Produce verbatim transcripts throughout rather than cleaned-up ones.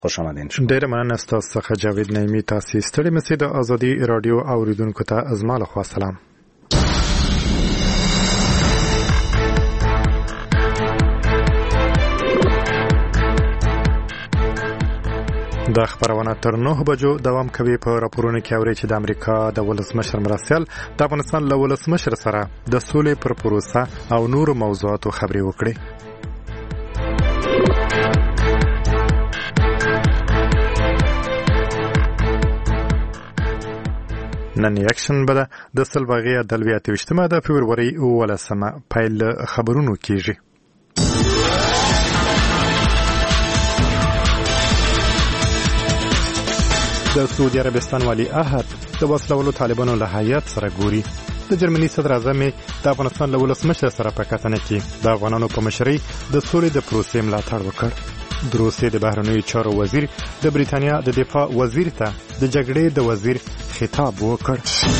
خوش آمدین شما. ډېر مننه ستاسو څخه جاوید نعیمي. تاسو ستړي مسئ د ازادي رادیو اوریدونکو ته از ما لخوا سلام. د خبرونه تر نه بجو دوام کوي. په راپورونو کې اوري چې د امریکا د ولسمشر مرستیال د افغانستان له ولسمشر سره د سولې پر پروسه او نور موضوعاتو خبرې وکړي. نن یکشن بده د سلواغې د لویاتې وشتمه د فبروري ولسمه پیل خبرونو کیږي. د سعودي عربستان والی عهد د وسلوالو طالبانو له هیات سره ګوري. د جرمني صدر اعظم د افغانستان له ولسمشر سره په کتنه کې د افغانانو په مشرۍ د سولې د پروسې ملاتړ وکړ. د روسیې د بهرنیو چارو وزیر د بریتانیا د دفاع وزیر ته د جګړې د وزیر خطاب وکړ.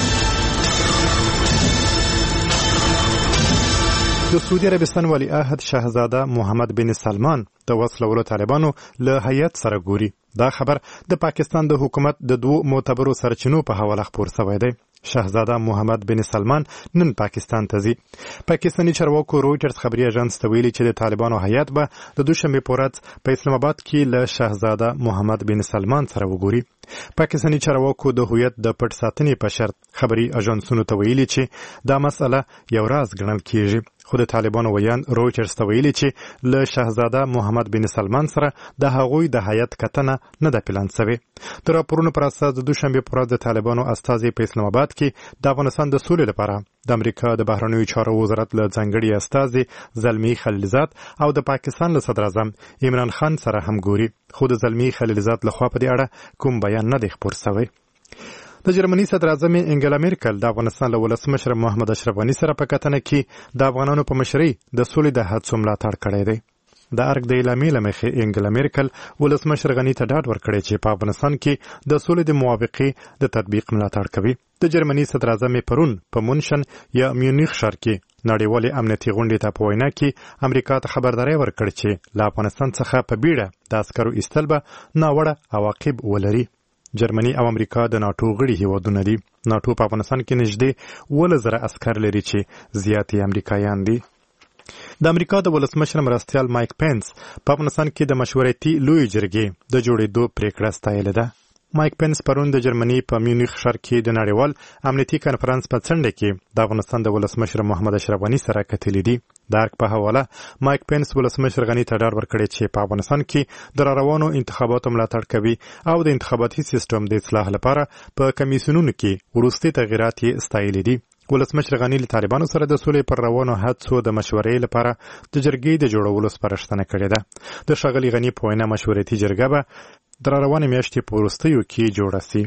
د سعودي عربستان والی عهد شاهزاده محمد بن سلمان د وسلوالو طالبانو له هیات سره ګوري. دا خبر د پاکستان د حکومت د دوه معتبرو سرچینو په حواله خبر شوی دی. شاهزاده محمد بن سلمان نن پاکستان ته ځي. پاکستاني چارواکو رويټرز خبري اژانس ته ویلي چې د طالبانو هیات به د دوشنبه په ورځ په اسلام آباد کې له شاهزاده محمد بن سلمان سره وګوري. پاکستاني چارواکو د هویت د پټ ساتنې په شرط خبري اژانسونو ته ویلي چې دا مسله یو راز ګڼل کیږي. خو د طالبانو ویان رويټرز ته ویلي چې له شاهزاده محمد بن سلمان سره د هغوی د هیات کتنه نه ده پلان شوی. د راپورونو پر اساس د دوشنبه په ورځ د طالبانو استازي په اسلام آباد کې د افغانستان د سولې لپاره د امریکا د بهرنیو چارو وزارت له ځانګړي استازي زلمی خلیلزاد او د پاکستان له صدر اعظم عمران خان سره هم ګوري. خو د زلمی خلیلزاد لخوا په دې اړه کوم بیان نه دی خپور شوی. د جرمني صدر اعظم انګلا میرکل د افغانستان له ولسمشر محمد اشرف غني سره په کتنه کې د افغانانو په مشرۍ د سولې د هڅو ملاتړ کړی دی. د ارګ د اعلامیې له مخې انګلا میرکل ولسمشر غني ته ډاډ ورکړی چې په افغانستان کې د سولې د موافقې د تطبیق ملاتړ کوي. د جرمني صدر اعظم پرون په مونشن یا میونخ ښار کې نړیوالې امنیتي غونډې ته په وینا کې امریکا ته خبرداری ورکړ چې له افغانستان څخه په بیړه د عسکرو ایستل به ناوړه عواقب ولري. جرمني او امریکا د ناتو غړي هیوادونه دي. ناتو په افغانستان کې نږدې اووه زره عسکر لري چې زیات یې امریکایان دي. د امریکا د ولسمشر مرستیال مایک پینس په افغانستان کې د مشورتي لوی جرګې د جوړېدو پریکړه ستایلې ده. مایک پینس پرون د جرمني په میونخ ښار کې د نړیوال امنیتي کانفرنس په څنډه کې د افغانستان د ولسمشر محمد اشرف غني سره کتلې دي. د ارګ په حواله مایک پینس ولسمشر غني ته ډاډ ورکړی چې په افغانستان کې د راروانو انتخاباتو ملاتړ کوي او د انتخاباتي سیستم د اصلاح لپاره په کمیسیونونو کې وروستي تغیرات یې ستایلي دي. ولسمشر غني له طالبانو سره د سولې پر روانو هڅو د مشورې لپاره د جرګې د جوړولو سپارښتنه کړې ده. د ښاغلي غني په وینا مشورتي جرګه به د روانې میاشتې په وروستیو کې جوړه سي.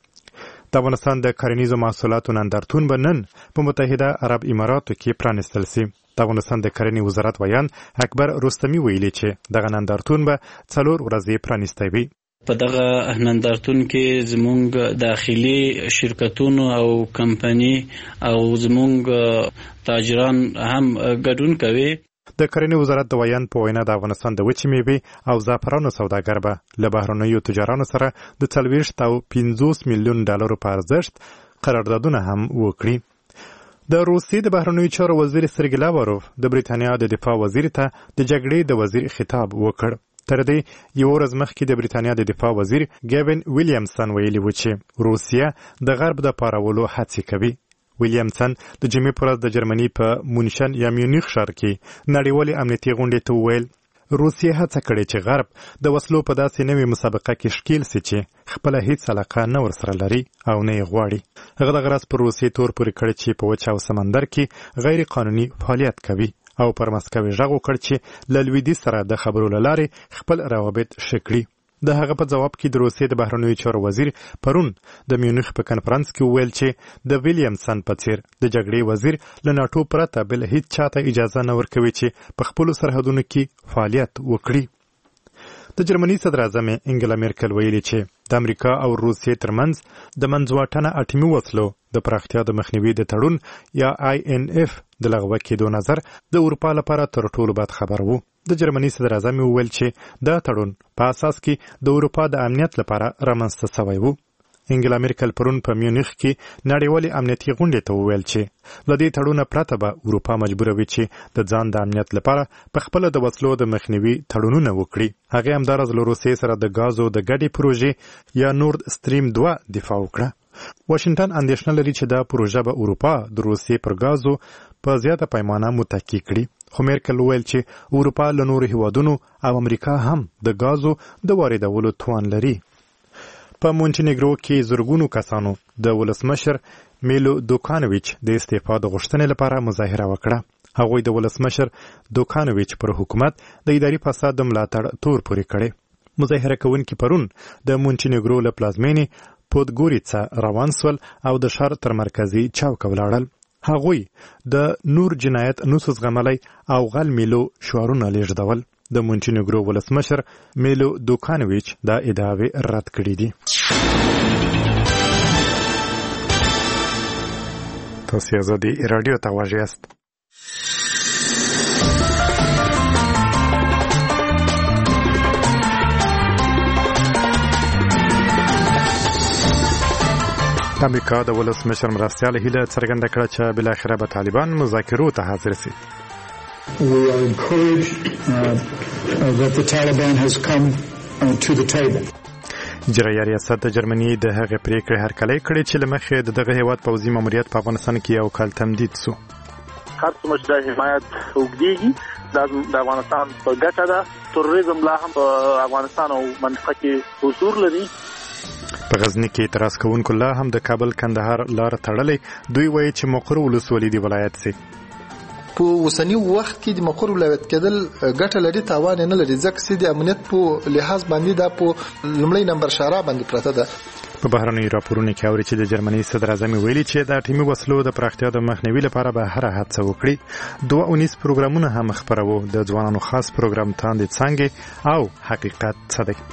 د افغانستان د کرنیزو محصولاتو نندارتون به نن په متحده عرب اماراتو کې پرانیستل سي. د افغانستان د کرنې وزارت ویان اکبر رستمي ویلي چې دغه نندارتون به څلور ورځې پرانیستی وي. په دغه نندارتون کې زموږ داخلي شرکتونو او کمپنی او زموږ تاجران هم ګډون کوي. د کرنې وزارت د ویان په وینا د افغانستان د وچې میوې او زعفرانو سوداګر به له بهرنیو تجارانو سره د څلوېښت او پنځوس میلیون ډالرو په ارزښت قراردادونه هم وکړي. د روسیې د بهرنیو چارو وزیر سرګی لاواروف د بریتانیا د دفاع وزیر ته د جګړې د وزیر خطاب وکړ. تر دې یو ورځ مخکې د بریتانیا د دفاع وزیر ګیوین ویلیامسن ویلي و چې روسیه د غرب د پارولو هڅې کوي. ویلیامسن د جمعې په ورځ د جرمني په مونشن یا میونخ ښار کې نړیوالې امنیتي غونډې ته وویل روسیه هڅه کړې چې غرب د وسلو په داسې نوې مسابقه کې ښکیل سي چې خپله هیڅ علاقه نه ورسره لري او نه یې غواړي. هغه دغه راز پر روسیې تور پورې کړی چې په وچ او سمندر کې غیر قانوني فعالیت کوي او پر مسکو یې غږ وکړ چې له لویدیځ سره د خبرو له لارې خپل روابط ښه کړي. د هغه په جواب کې د روسیې د بهرنیو چارو وزیر پرون د میونخ په کنفرانس کې وویل چې د ویلیامسن په څیر د جګړې وزیر له ناټو پرته بل هیڅ چاته اجازه نه ورکوي چې په خپلو سرحدونو کې فعالیت وکړي. د جرمني صدر اعظم انګلا میرکل ویلي چې د امریکا او روسیې ترمنځ د منځواټنه اټومي وسلو د پراختیا د مخنیوي د تړون یا آی ان اف د لغوه کېدو نظر د اروپا لپاره تر ټولو بد خبر وو. د جرمني صدر اعظم وویل چې دا تړون په اساس کې د اروپا د امنیت لپاره رامنځته شوی و. انګلا میرکل پرون په میونخ کې نړیوالې امنیتي غونډې ته وویل چې له دې تړونه پرته به اروپا مجبوروي چې د ځان د امنیت لپاره په خپله د وسلو د مخنیوي تړونونه وکړي. هغې همداراز له روسیې سره د ګازو د ګډې پروژې یا نورد ستریم دوه دفاع وکړه. واشنګټن اندېښنه لري چې دا پروژه به اروپا د روسیې پر ګازو په زیاته پیمانه متکی کړي. خو میرکل وویل چې اروپا له نورو هیوادونو او امریکا هم د ګازو د واردولو توان لري. په مونټینیګرو کې زرګونو کسانو د ولسمشر میلو دوکانویچ د استعفا د غوښتنې لپاره مظاهره وکړه. هغوی د ولسمشر دوکانویچ پر حکومت د اداري فساد د ملاتړ تور پورې کړي. مظاهره کوونکي پرون د مونټینیګرو له پلازمینې پودګوریڅا روان سول او د ښار تر مرکزي چوک ولاړل. هغوی د نور جنایت نوس زغملی او غل میلو شعارونه لیږدول. د مونټینیګرو ولسمشر میلو دوکانویچ دا ادعاوې رد کړې دي. تاسو آزادي رادیو ته واژه یاست. د امریکا د ولسمشر مرستیال هیله څرګنده کړه چې بالاخره به طالبان مذاکرو ته حاضر شي. We are encouraged uh, uh, that the Taliban has come uh, to the table. اجرایي ریاست د جرمني د هغې پریکړې هرکلی کړې چې له مخې د دغه هیواد پوځي ماموریت په افغانستان کې یو کال تمدید سو. هر څومره چې د حمایت اوږدېږي د افغانستان په ګټه ده. تروریزم لا هم په افغانستان او منطقه کې حضور لري. په غزني کې اعتراض کوونکو لا هم د کابل کندهار لار تړلې. دوی وایي چې مقر ولسوالي دی ولایت سي. په اوسنی وخت کې د مقر ولایت کېدل ګټه لري تاوان نه لري ځکه چې د امنیت په لحاظ باندې دا په لومړی نمبر شارع باندې پراته ده. په بهرنیو راپورونو کې اوري چې د جرمني صدر اعظم ویلي چې د اټومي وسلو د پراختیا د مخنیوي لپاره به هر هڅه وکړي. دوه اونیز پروګرامونه هم خپرو د ځوانانو خاص پروګرام تاندې څنګه او حقیقت څه دی.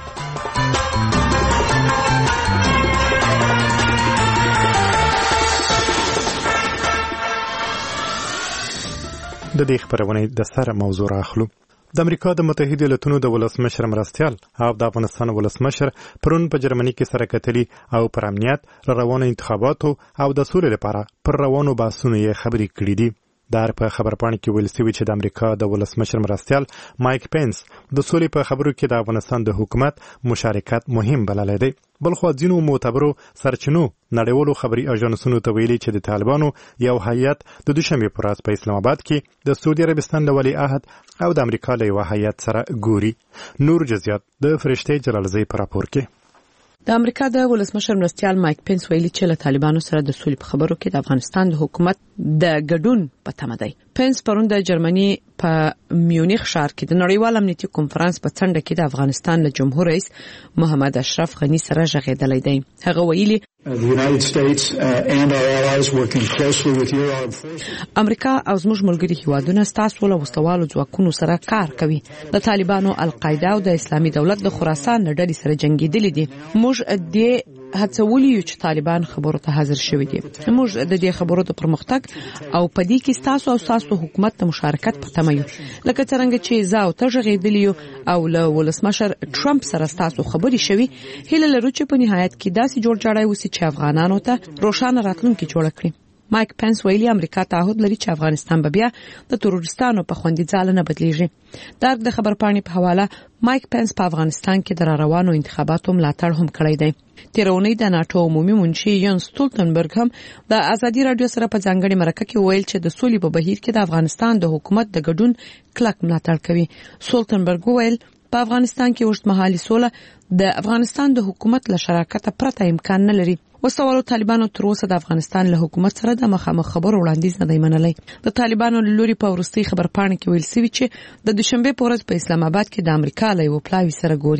د دې خبرونې د سره موضوع راخلو. د امریکا د متحده ایالاتونو د ولسمشر مرستیال او د افغانستان ولسمشر پرون په جرمني کې سره کتلي او پر امنیت روانو انتخاباتو او د سولې لپاره پر روانو بحثونو یې خبرې کړې دي. دا په خبرپاڼه کې ویل شوی چې د امریکا د ولسمشر مرستیال مایک پینس د سولې په خبرو کې د افغانستان د حکومت مشارکت مهم بللی دی. بلخو ځینو معتبرو سرچینو نړیوالو خبري اژانسونو ته ویلي چې د طالبانو یو هیئت د دوشنبه پر ورځ په اسلام آباد کې د سعودي عربستان له ولی عهد او د امریکا له یو هیئت سره ګوري. نور جزئیات د فرشته جلالزی پر راپور کې. د امریکا د ولسمشر مرستیال مایک پینس ویلي چې له طالبانو سره د سولې په خبرو کې د افغانستان د حکومت د ګډون په تمه دی. پینس پرون د جرمني په میونخ ښار کې د نړیوال امنیتي کنفرانس په څنډه کې د افغانستان له جمهور رئیس محمد اشرف غني سره ژغېدلی دی. هغه ویلي The United States uh, and our allies working closely with your armed forces. امریکا او زموږ ملګري هیوادونه ستاسو له وسوالو ځواکونو سره کار کوي. د طالبانو، القاعده او د اسلامي دولت د خراسان له ډلې سره جنګېدلي دي. موږ د هڅولي یو چې طالبان خبرو ته حاضر شوي دي. موږ د دې خبرو د پرمختګ او پدې کې ستاسو او ستاسو حکومت ته مشارکت په تمه یو. لکه څنګه چې زه او ته ژغېدلي او له ولسمشر ټرمپ سره ستاسو خبرې شوي، هیله لرو چې په نهایت کې داسې جوړ جاړی وسي چې افغانانو ته روښانه راتلونکي جوړ کړي. مایک پینس ویلي امریکا تعهد لري چې افغانستان به بیا د تروریستانو په خوندي ځاله نه بدلیږي. دا د خبرپاڼې په حواله مایک پینس په افغانستان کې د روانو انتخاباتو ملاتړ هم کړی دی. تیرونی د ناتو عمومي منشي یون سټولټنبرګ هم د ازادي رادیو سره په ځانګړي مرکه کې ویل چې د سولې په بهیر کې د افغانستان د حکومت د ګډون کلک ملاتړ کوي. سټولټنبرګ ویل په افغانستان کې اوږدمهالي سوله د افغانستان د حکومت له شراکت پرته امکان نه لري. وسوالو طالبانو تر اوسه د افغانستان له حکومت سره د مخامخ خبرو وړاندیز نه دی منلی. د طالبانو له لوري په وروستي خبرپاڼه کې ویل شوي چې د دوشنبه په ورځ په اسلام آباد کې د امریکا له یو پلاوي سره ګوري.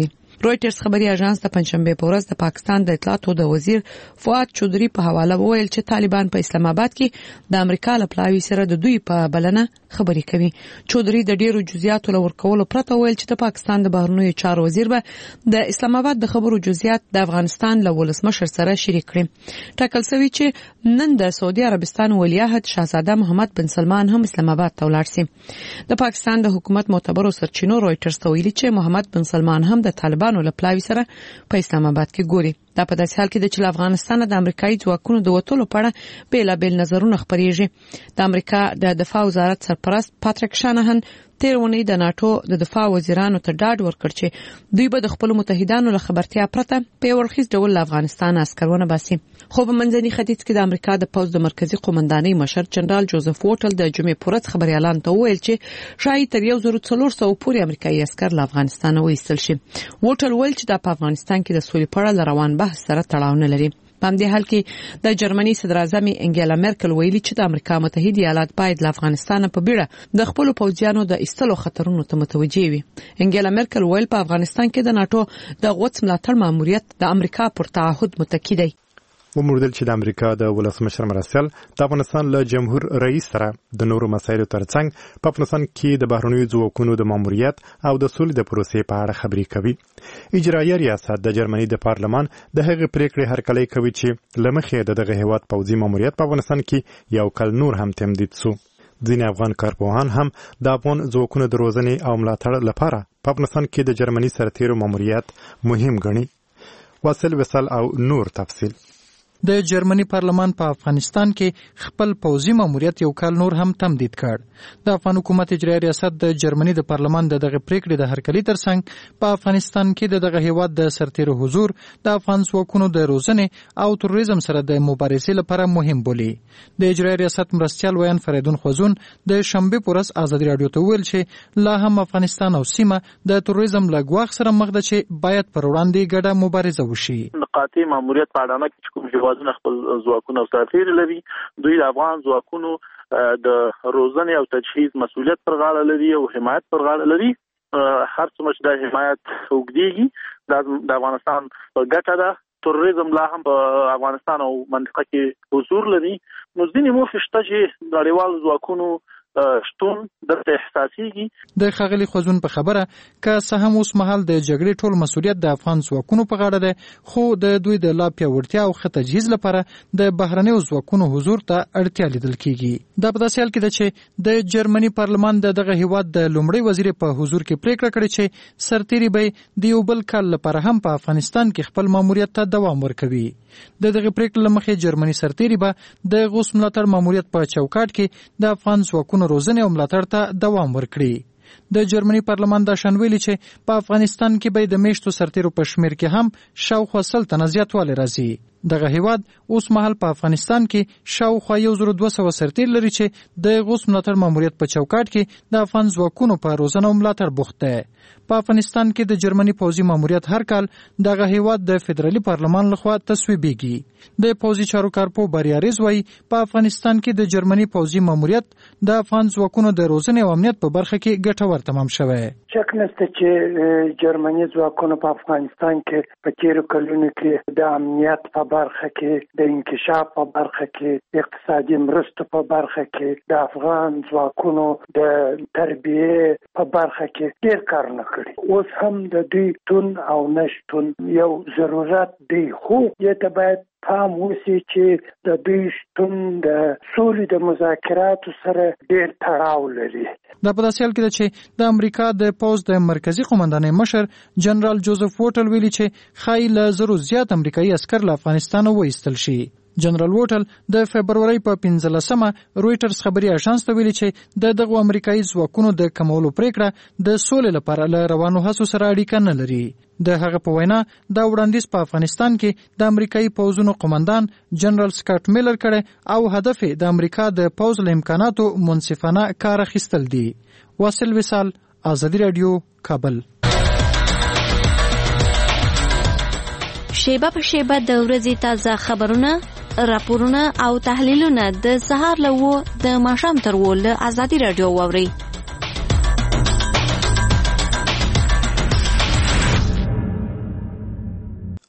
رويټرز خبري اژانس د پنځشنبه په ورځ د پاکستان د اطلاعاتو د وزیر فؤاد چودري په حواله وویل چې طالبان په اسلام آباد کې د امریکا له پلاوي سره د دوی په بلنه خبري کوي. چودري د ډیرو جزئیاتو لور کولو پرته ویل چې د پاکستان د بهرنیو چارو وزیر به د اسلام آباد د خبرو جزئیات د افغانستان له ولسمشر سره شریک کړي. ټاکل شوی چې نن د سعودي عربستان ولیعهد شاهزاده محمد بن سلمان هم اسلام آباد ته ولاړ شي. د پاکستان د حکومت معتبرو سرچینو رويټرز ته ویلي چې محمد بن سلمان هم د طالبانو له پلاوي سره په اسلام آباد کې ګوري. دا په داسې حال کې د چې افغانستان د امریکایي ځواکونو د وټولو په اړه بیلابیل نظرونه خپرېږي. د امریکا د دفاع وزارت سرپرست پاتریک شانهن تیر ونی د ناتو د دفاع وزیرانو ته ډاډ ورکړ چې دوی به د خپل متحدانو له خبرتیا پرته په ورخیز ډول افغانستان عسکرونه باسي. خو په منځني ختیځ کې د امریکا د پوز د مرکزی قومندانۍ مشر جنرال جوزف وټل د جمعې پورت خبري اعلان ته ویل چې شاید تر یو زر څلور سوه پورې امریکایي عسكر له افغانستان وایستل شي. وټل ویل چې د افغانستان کې د سولې په اړه روان بحث سره تړاو نه لري. په همدې حال کې د جرمني صدر اعظم انګیلا مرکل ویلي چې د امریکا متحده ایالات باید له افغانستان په بیړه د خپل پوځیانو د ایستلو خطرونو ته متوجي وي. انګیلا مرکل ویل په افغانستان کې د ناتو د غوڅ ملاتړ ماموریت د امریکا پر تعهد متکی دی. وموردل چې د امریکا د ولسمشر مرستیال د افغانستان له جمهور رئیس سره د نورو مسایلو ترڅنګ په افغانستان کې د بهرنیو ځواکونو د ماموریت او د سولې د پروسې په اړه خبرې کوي. اجرایي ریاست د جرمني د پارلمان د هغې پریکړې هرکلی کوي چې له مخې د دغه هیواد پوځي ماموریت په افغانستان کې یو کال نور هم تمدید سو. ځینې افغان کارپوهان هم د افغان ځواکونو د روزنې او ملاتړ لپاره په افغانستان کې د جرمني سرتیرو ماموریت مهم ګڼي. واصل وصل او نور تفصیل. د جرمني پارلمان په افغانستان کې خپل پوځي ماموریت یو کال نور هم تمدید کړ. د افغان حکومت اجرایي ریاست د جرمني د پارلمان د دغه پریکړې د هرکلي ترڅنګ په افغانستان کې د دغه هیواد د سرتیرو حضور د افغان ځواکونو د روزنې او تروریزم سره د مبارزې لپاره مهم بولي. د اجرایي ریاست مرستیال ویان فریدون خوزون د شنبه په ورځ ازادي راډیو ته ویل چې لا هم افغانستان او سیمه د تروریزم له ګواښ سره مخ ده چې باید پر وړاندې ګډه مبارزه وشي. قاطع ماموریت په اړه کې کوم هیوادونه خپل ځواکونه او سرتیر لري، دوی د افغان ځواکونو د روزنې او تجهیز مسؤلیت پر غاړه لري او حمایت پر غاړه لري. هر څومره چې د حمایت وګړي د افغانستان په ګټه ده. تروریزم لا هم په افغانستان او منطقه کې حضور لري. نو ځینې موخې شته چې نړیوال ځواکونو شتون درته احساسيږي. د خغلی خوځون په خبره که څه هم اوس مهال د جګړې ټول مسؤلیت د افغان ځواکونو په غاړه ده، خو د دوی د لا پیاوړتیا او ښه تجهیز لپاره د بهرنیو ځواکونو حضور ته اړتیا لیدل کیږي. دا په داسې حال کې ده چې د جرمني پارلمان د دغه هیواد د لومړي وزیر په حضور کې پریکړه کړې چې سرتیري به د یو بل کال لپاره هم په افغانستان کې خپل ماموریت ته دوام ورکوي. د دغه پریکړې لمخې جرمني سرتیري به د غوث ملاتړ ماموریت په چوکاټ کې د افغان ځواکونو روزنې او ملاتړ ته دوام ورکړي. د جرمني پارلمان دا شان ویلي چې په افغانستان کې به د میشتو سرتیرو په شمیر کې هم شاوخوا سل تنه زیاتوالی راځي. دغه هیواد اوس مهال په افغانستان کې شاوخوا یو زر دوه سوه سرتیر لري چې د غوث ملاتړ ماموریت په چوکاټ کې د افغان ځواکونو په روزنه او ملاتړ بوخت دی. په افغانستان کې د جرمني پوځي ماموریت هر کال دغه هیواد د فدرالي پارلمان لخوا تصویبیږي. د پوځي چارو کارپو بریاریز وایي په افغانستان کې د جرمني پوځي ماموریت د افغان ځواکونو د روزنې او امنیت په برخه کې ګټور تمام شوی. شک نشته چې جرمني ځواکونو په افغانستان کې په تیرو کلونو کې د امنیت په برخه کې، د انکشاف په برخه کې، اقتصادي مرستو په برخه کې، د افغان ځواکونو د تربیه په برخه کې ډېر کارونه کړي. اوس هم د دوی تون او نشتون یو ضرورت دی، خو یته باید پام وسی چې د دوی شتون د سولې د مذاکراتو سره ډېر تړاو لري. دا په داسې حال کې ده چې د امریکا د پوځ د مرکزی قومندانۍ مشر جنرال جوزف وټل ویلي چې ښایي له زرو زیات امریکایي عسکر له افغانستانه وایستل شي. جنرال وټل د فبرورۍ په پنځلسمه رويټرز خبري اژانس ته ویلي چې د دغه امریکایي ځواکونو د کمولو پریکړه د سولې لپاره له روانو هڅو سره اړیکه نه لري. د هغه په وینا دا وړاندیز په افغانستان کې د امریکایي پوځونو قومندان جنرال سکاټ میلر کړي او هدف د امریکا د پوځ له امکاناتو منصفانه کار اخیستل دي. واصل وصال، ازادي رادیو، کابل. شیبه په شیبه د ورځې تازه خبرونه، راپورونه او تحلیلونه د سهار له و د ماښام تر و له ازادي رادیو واورئ.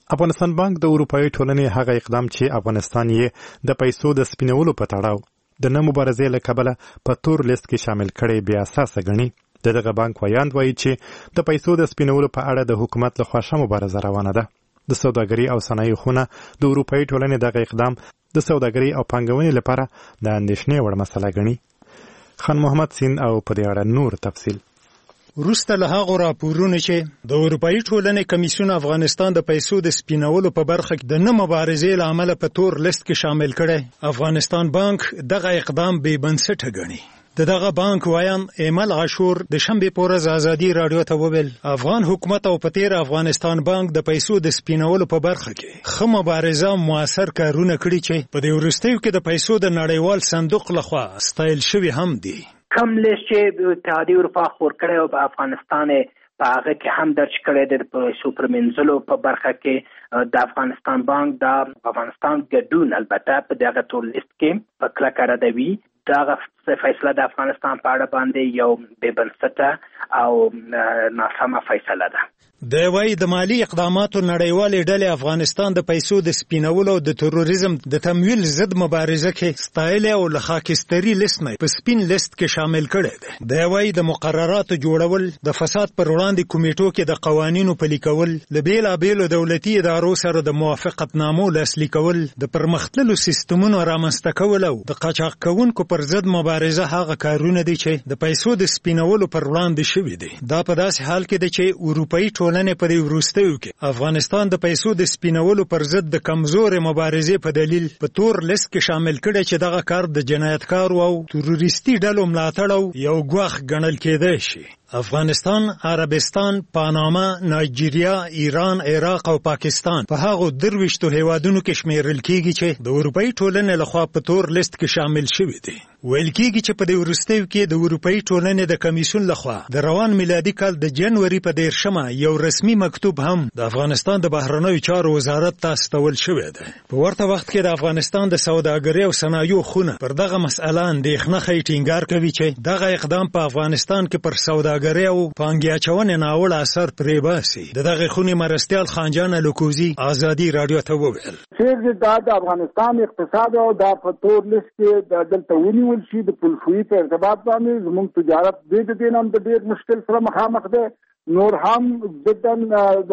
افغانستان بانک د اروپאי ټولنې هغه اقدام چې افغانستان یې د پیسو د سپینولو په تړاو د نه مبارزې له کبله په تور لیست کې شامل کړي بیا اساسه ګڼي. دغه بانک وایاند وایي چې د پیسو د سپینولو په اړه د حکومت له خوا ښه مبارزه روانه ده. د سوداګري او صنایعو خونه د اروپאי ټولنې دغه اقدام د سوداګري او پانګونې لپاره د اندېښنې وړ مسله ګڼي. خان محمد سین او په دې اړه نور تفصیل. وروسته له هغو راپورونو چې د اروپאי ټولنې کمیسیون افغانستان د پیسو د سپینولو په برخه کې د نه مبارزې له امله په تور لیست کې شامل کړي، افغانستان بانک دغه اقدام بې بنسټه ګڼي. د دغه بانک وایان ایمل عاشور د شنبې په ورځ ازادي رادیو ته وویل افغان حکومت او په تیر افغانستان بانک د پیسو د سپینولو په برخه کې ښه مبارزه موثر کارونه کړي چې په دې وروستیو کې د پیسو د نړیوال صندوق لخوا ستایل شوي هم دي. کم لیست چې اتحادیې اروپا خور کړی او په افغانستان په هغه کې هم درج کړی دی په پیسو پرمینځلو په برخه کې د افغانستان بانک د افغانستان ګډون البته په دغه تور لیست کې په کلکه ردوي. دغه فیصله د افغانستان په اړه باندې یو بې بنسټه او ناسمه فیصله ده. د وای د مالی اقداماتو نړیوالې ډلې افغانستان د پیسو د سپینولو او د تروریزم د تمویل ضد مبارزه کې ستایل او له خاکستري لیست نه په سپین لیست کې شامل کړي دي. د وای د مقرراتو جوړول، د فساد پر وړاندې کمیټو کې د قوانینو پلي کول، له بیلابیلو دولتي ادارو سره د موافقتنامو لاسلیک کول، د پرمختللو سیستمونو رامنځته کول او د قاچاق کوونکو پر ضد مبارزه هغه کارونه دي چې د پیسو د سپینولو پر وړاندې شوي دي. دا په داسې حال کې ده چې اروپאי ټولنې په دې وروستیو کې افغانستان د پیسو د سپینولو پر ضد د کمزورې مبارزې په دلیل په تور لیست کې شامل کړي چې دغه کار د جنایتکارو او تروریستي ډلو ملاتړ او یو ګواښ ګڼل کېدای شي. افغانستان، عربستان، پاناما، نایجیریا، ایران، عراق او پاکستان په هغو درویشتو هیوادونو کې شمیرل کیږي چې د اروپאי ټولنې لخوا په تور لیست کې شامل شوي دي. ویل کیږي چې په دې وروستیو کې د اروپאי ټولنې د کمیسیون لخوا د روان میلادي کال د جنوري په دیرشمه یو رسمي مکتوب هم د افغانستان د بهرنیو چارو وزارت ته استول شوی دی. په ورته وخت کې د افغانستان د سوداګرۍ او صنایعو خونه پر دغه مسأله اندېښنه ښیي، ټینګار کوي چې دغه اقدام په افغانستان کې پر سوداګرۍ او پانګې اچونې ناوړه اثر پرې باسي. د دغه خونې مرستیال خانجان الکوزي ازادي رادیو ته وویل چې دا د افغانستان اقتصاد او د په تور لیست کې د دلته ونیول شي د پولشوي په ارتباط باندې زموږ تجارت د دې دین هم د ډېر مشکل سره مخامخ ده. نور هم بدن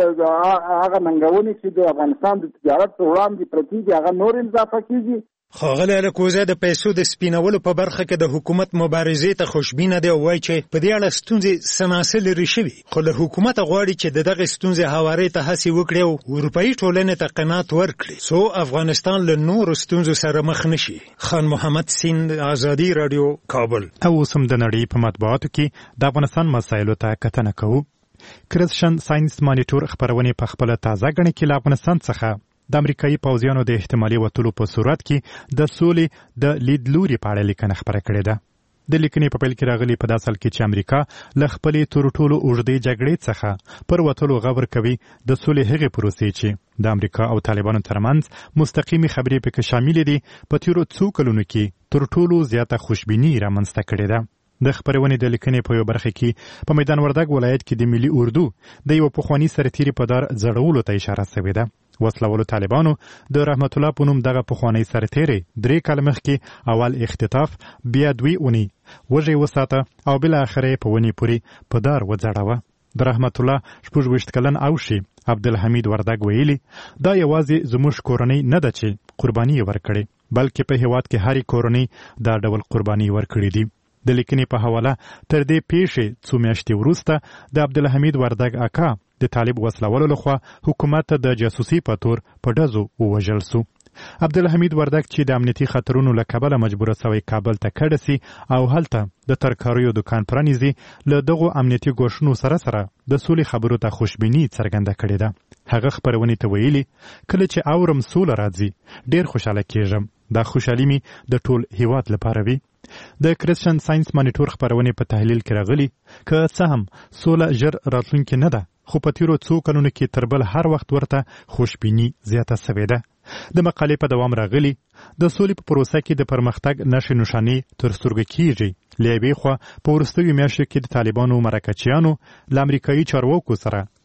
هغه ننګونې چې د افغانستان د تجارت په وړاندې پرتې دي هغه نور اضافه کیږي. ښاغلی الکوزی د پیسو د سپینولو په برخه کې د حکومت مبارزې ته خوشبینه دی او وایي چې په دې اړه ستونزې سناسل لرې شوي، خو له حکومته غواړي چې د دغې ستونزې هوارۍ ته هڅې وکړي او اروپایي ټولنې ته قناعت ورکړي څو افغانستان له نورو ستونزو سره مخ نشي. خان محمد سیند، ازادي رادیو، کابل. او اوس هم د نړۍ په مطبوعاتو کې د افغانستان مسایلو ته کتنه کوو. کرسچن ساينس مانیټور خبرونه په خپل تازه غړي کې له افغانستان څخه د امریکایي پوځیانو د احتمالي وټولو په صورت کې د سولې د لیدلوري په اړه لیکنه خبره کړې ده. د لیکنې په پیل کې راغلي په داسل کې چې امریکا له خپلې تر ټولو اوږدې جګړې څخه پر وټولو غور کوي د سولې هغې پروسې چې د امریکا او طالبانو ترمنځ مستقیمي خبرې پکې شامل دي په تیرو څو کلونو کې تر ټولو زیاته خوشبیني رامنځته کړې ده. د خبرونې د لیکنې په یو برخه کې په میدان وردګ ولایت کې د ملي اردو د یو پخوانی سرتیري په دار زړولو ته اشاره شوې ده. وسلوالو طالبانو د رحمت الله په نوم دغه پخوانی سرتیري درې کال مخکې اول اختطاف، بیا دوی اونۍ وږی وساته او بل اخره په ونی پوری په دار وځړاوه. د رحمت الله شپږ ویشت کلن اوشي عبدالحمید وردګ ویلي دا یوازې زموږ کورنۍ نه ده چې قرباني ورکړي، بلکې په هیواد کې هرې کورنۍ دا ډول قرباني ورکړي دي. د لیکنې په حواله تر دې پیښې څو میاشتې وروسته د عبدالحمید وردګ اکا د طالب وسلوالو لخوا حکومت د جاسوسي په تور په ډزو ووژل سو. عبدالحمید وردګ چې د امنیتي خطرونو له کبله مجبوره سوی کابل ته کډه سي او هلته د ترکاریو دکان پرانیزي، له دغو امنیتي ګوښنو سره سره د سولې خبرو ته خوشبیني څرګنده کړې ده. هغه خبرونې ته ویلي کله چې اورم سوله راځي ډېر خوشحاله کېږم، دا خوشحالي مې د ټول هیواد لپاره وي. د کرسچن ساينس مانیټور خبرونه په تحلیل کې راغلي که څه هم سوله ژر راتلونکې نه ده، خو په تیرو څو کلونو کې تر بل هر وخت ورته خوشبیني زیاته سوې ده. د مقالې په دوام راغلي د سولې په پروسه کې د پرمختګ نښې نښانې تر سترګو کېږي. له یوې خوا په وروستیو میاشتو کې د طالبانو مرکچیانو له امریکایي چارواکو سره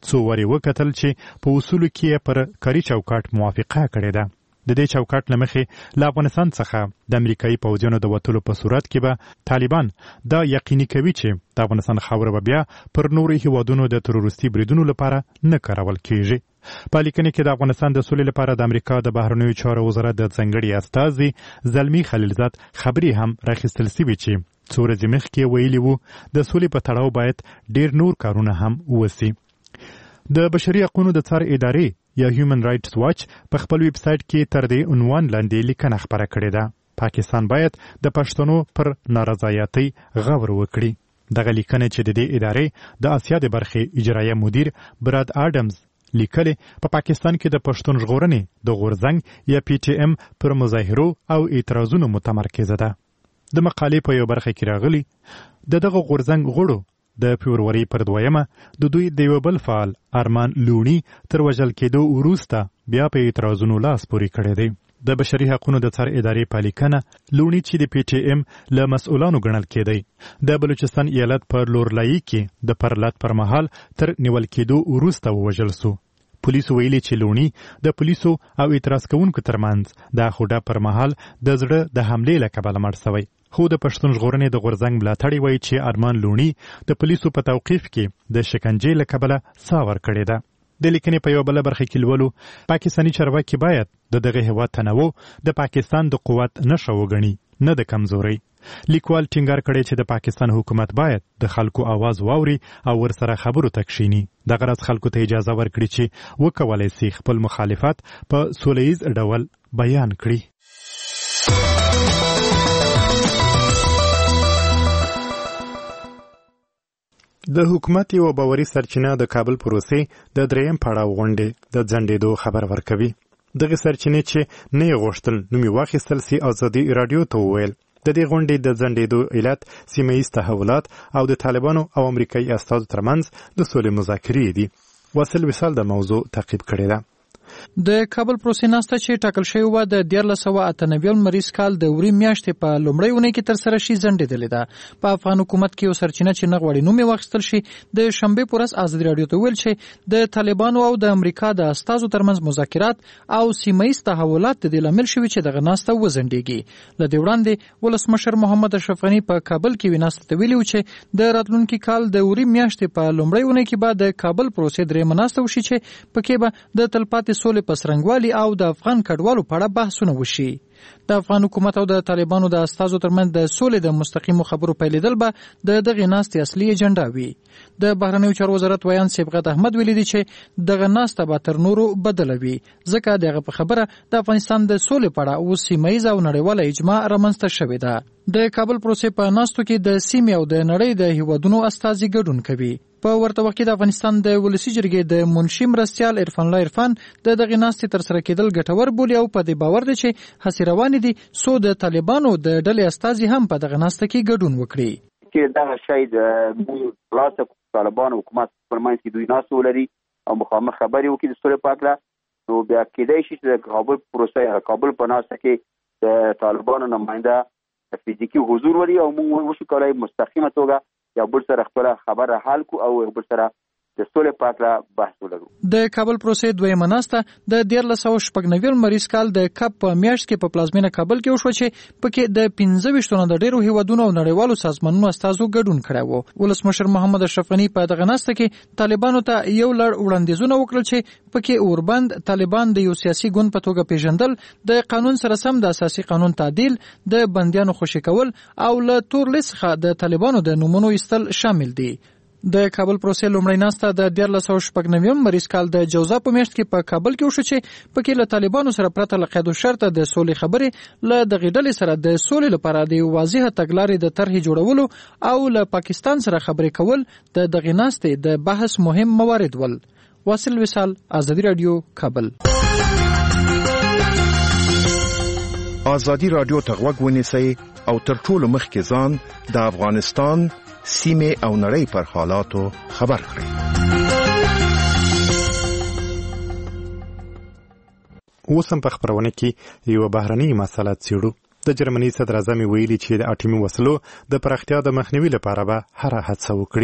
څو وری وکتل چې په اصولو کې پر کاري چوکاټ موافقه کړې ده. د دې چوکاټ له مخې له افغانستان څخه د امریکایي پوځیانو د وتلو په صورت کې به طالبان دا یقیني کوي چې د افغانستان خاوره به بیا پر نورو هیوادونو د تروریستي بریدونو لپاره نه کارول کیږي. په لیکنه کې د افغانستان د سولې لپاره د امریکا د بهرنیو چارو وزارت د ځانګړي استازي زلمی خلیلزاد خبري هم راخیستل سوي چې څو ورځې مخکې ویلي وو د سولې په تړاو باید ډیر نور کارونه هم وسي. د بشري حقوقو د څار ادارې یا هیومن رائټس واچ په خپل ویب سټ کې تر دې عنوان لاندې لیکنه خبره کړې ده: پاکستان باید د پښتنو پر نارضایتۍ غور وکړي. دغه لیکنه چې د دې ادارې د اسیا د برخې اجرایه مدیر براد اډمز لیکلي په پاکستان کې د پښتون ژغورنې د غورځنګ یا پی ټی ایم پر مظاهرو او اعتراضونو متمرکزه ده. د مقالې په یو برخه کې راغلي د دغه غورځنګ غړو د فبروري پر دویمه د دوی د یو بل فعال ارمان لونی تر وژل کېدو وروسته بیا په اعتراضونو لاس پورې کړی دی. د بشري حقوقو د څار ادارې په لیکنه لونی چې د پی ټی ایم له مسؤلانو ګڼل کېدی د بلوچستان ایالت په لورلایي کې د پرلط پر مهال تر نیول کېدو وروسته ووژل سو. پولیسو ویلي چې لونی د پولیسو او اعتراض کوونکو ترمنځ د اخوډه پر مهال د زړه د حملې له کبله مړ شوی. خو د پښتون ژغورنې د غورځنګ ملاتړي وایي چې ارمان لونی د پولیسو په توقیف کې د شکنجې له کبله ساه ورکړې ده. د لیکنې په یو بله برخه کې لولو پاکستاني چارواکي باید د دغه هېواد تنوع د پاکستان د قوت نښه وګڼي، نه د کمزورۍ. لیکوال ټینګار کړی چې د پاکستان حکومت باید د خلکو आवाज واوري او ورسره خبرو ته کښیني. دغه راز خلکو ته اجازه ورکړي چې وکولای شي خپل مخالفت په سوله ییز ډول بیان کړي. د حکومت یو باوري سرچینه د کابل پروسې د دریم پړاو غونډې د ځنډېدو خبر ورکوي. دغه سرچینې چې نه یې غوښتل نوم یې واخیستل سي ازادي رادیو ته وویل د دې غونډې د ځنډېدو علت سیمه ییز تحولات او د طالبانو او امریکایي استازو ترمنځ د سولې مذاکرې دي. واصل وصال د موضوع تعقیب کړی ده. د کابل پروسې ناسته چې ټاکل شوې وه د دیارلس سوه اته نوي لمریز کال د وري میاشتې په لومړۍ اونۍ کې ترسره شي ځنډېدلې ده. په افغان حکومت کې یو سرچینه چې نه غواړي نوم یې واخیستل شي د شنبې په ورځ ازادي راډیو ته ویل چې د طالبانو او د امریکا د استازو ترمنځ مذاکرات او سیمه ییز تحولات د دې لامل شوي چې دغه ناسته وځنډېږي. له دې وړاندې ولسمشر محمد اشرف غني په کابل کې ناسته ته ویلي و چې د راتلونکي کال د وري میاشتې په لومړۍ اونۍ کې به د کابل پروسې درېیمه ناسته وشي چې پکې به د تلپاتې سولې په سرنګوالي او د افغان کډوالو په اړه بحثونه وشي. د افغان حکومت او د طالبانو د استازو ترمنځ د سولې د مستقیمو خبرو پیلېدل به د دغې ناستې اصلي اجنډا وي. د بهرنیو چارو وزارت ویان صبغت احمد ویلي دي چې دغه ناسته به تر نورو بدله وي ځکه دغه په خبره د افغانستان د سولې په اړه اوس سیمه ییزه او نړیواله اجماع رامنځته شوې ده. د کابل پروسې په ناستو کې د سیمې او د نړۍ د هیوادونو استازي ګډون کوي. په ورته وخت کې د افغانستان د ولسی جرګې د منشي مرستیال عرفان الله عرفان د دغې ناستې ترسره کېدل ګټور بولي او په دې باور دی چې هڅې روانې دي څو د طالبانو د ډلې استازي هم په دغه ناسته کې ګډون وکړي. چې دغه شی د خلاصه طالبانو حکومت پر منځ کې دوی ناست ولري او مخامخ خبرې وکړي د سولې په هکله، نو بیا کېدای شي چې د کابل پروسې کابل په ناسته کې د طالبانو نماینده فزیکي حضور ولري او موږ وشو کولای مستقیمه توګه یا بل سره خپل خبره حل کو او بل سره د سولې په اړه بحث ولرو. د کابل پروسې دویمه ناسته د دیارلس سوه شپږ نوي لمریز کال د کپ په میاشت کې په پلازمینه کابل کې وشوه چې پکې د پنځه ویشت نه د ډېرو هیوادونو او نړیوالو سازمانونو استازو ګډون کړی و. ولسمشر محمد اشرف غني په دغه ناسته کې طالبانو ته یو لړ وړاندیزونه وکړل چې پکې اوربند طالبان د یو سیاسي ګوند په توګه پیژندل، د قانون سره سم د اساسي قانون تعدیل، د بندیانو خوشي کول او له تور لیست څخه د طالبانو د نومونو ایستل شامل دي. د کابل پروسې لومړی ناسته د دیارلس سوه شپږ نوي لمریز کال د جوزا په میاشت کې په کابل کې وشو چې پکې له طالبانو سره پرته له قید و شرطه د سولې خبرې له دغې ډلې سره د سولې لپاره د یو واضحه تګلارې د طرحې جوړولو او له پاکستان سره خبرې کول د دغې ناستې د بحث مهم موارد ول. واصل وصال، ازادي رادیو، کابل. ازادي رادیو ته غوږ ونیسئ او تر ټولو مخکې ځان د افغانستان سیمه او نړۍ پر حالاتو خبر کړئ. اوس هم په خبرونه کې یو بهرنۍ مسله څېړو. د جرمني صدر اعظم ویلي چې د اټومي وسلو د پراختیا د مخنیوي لپاره به هر هڅه وکړي.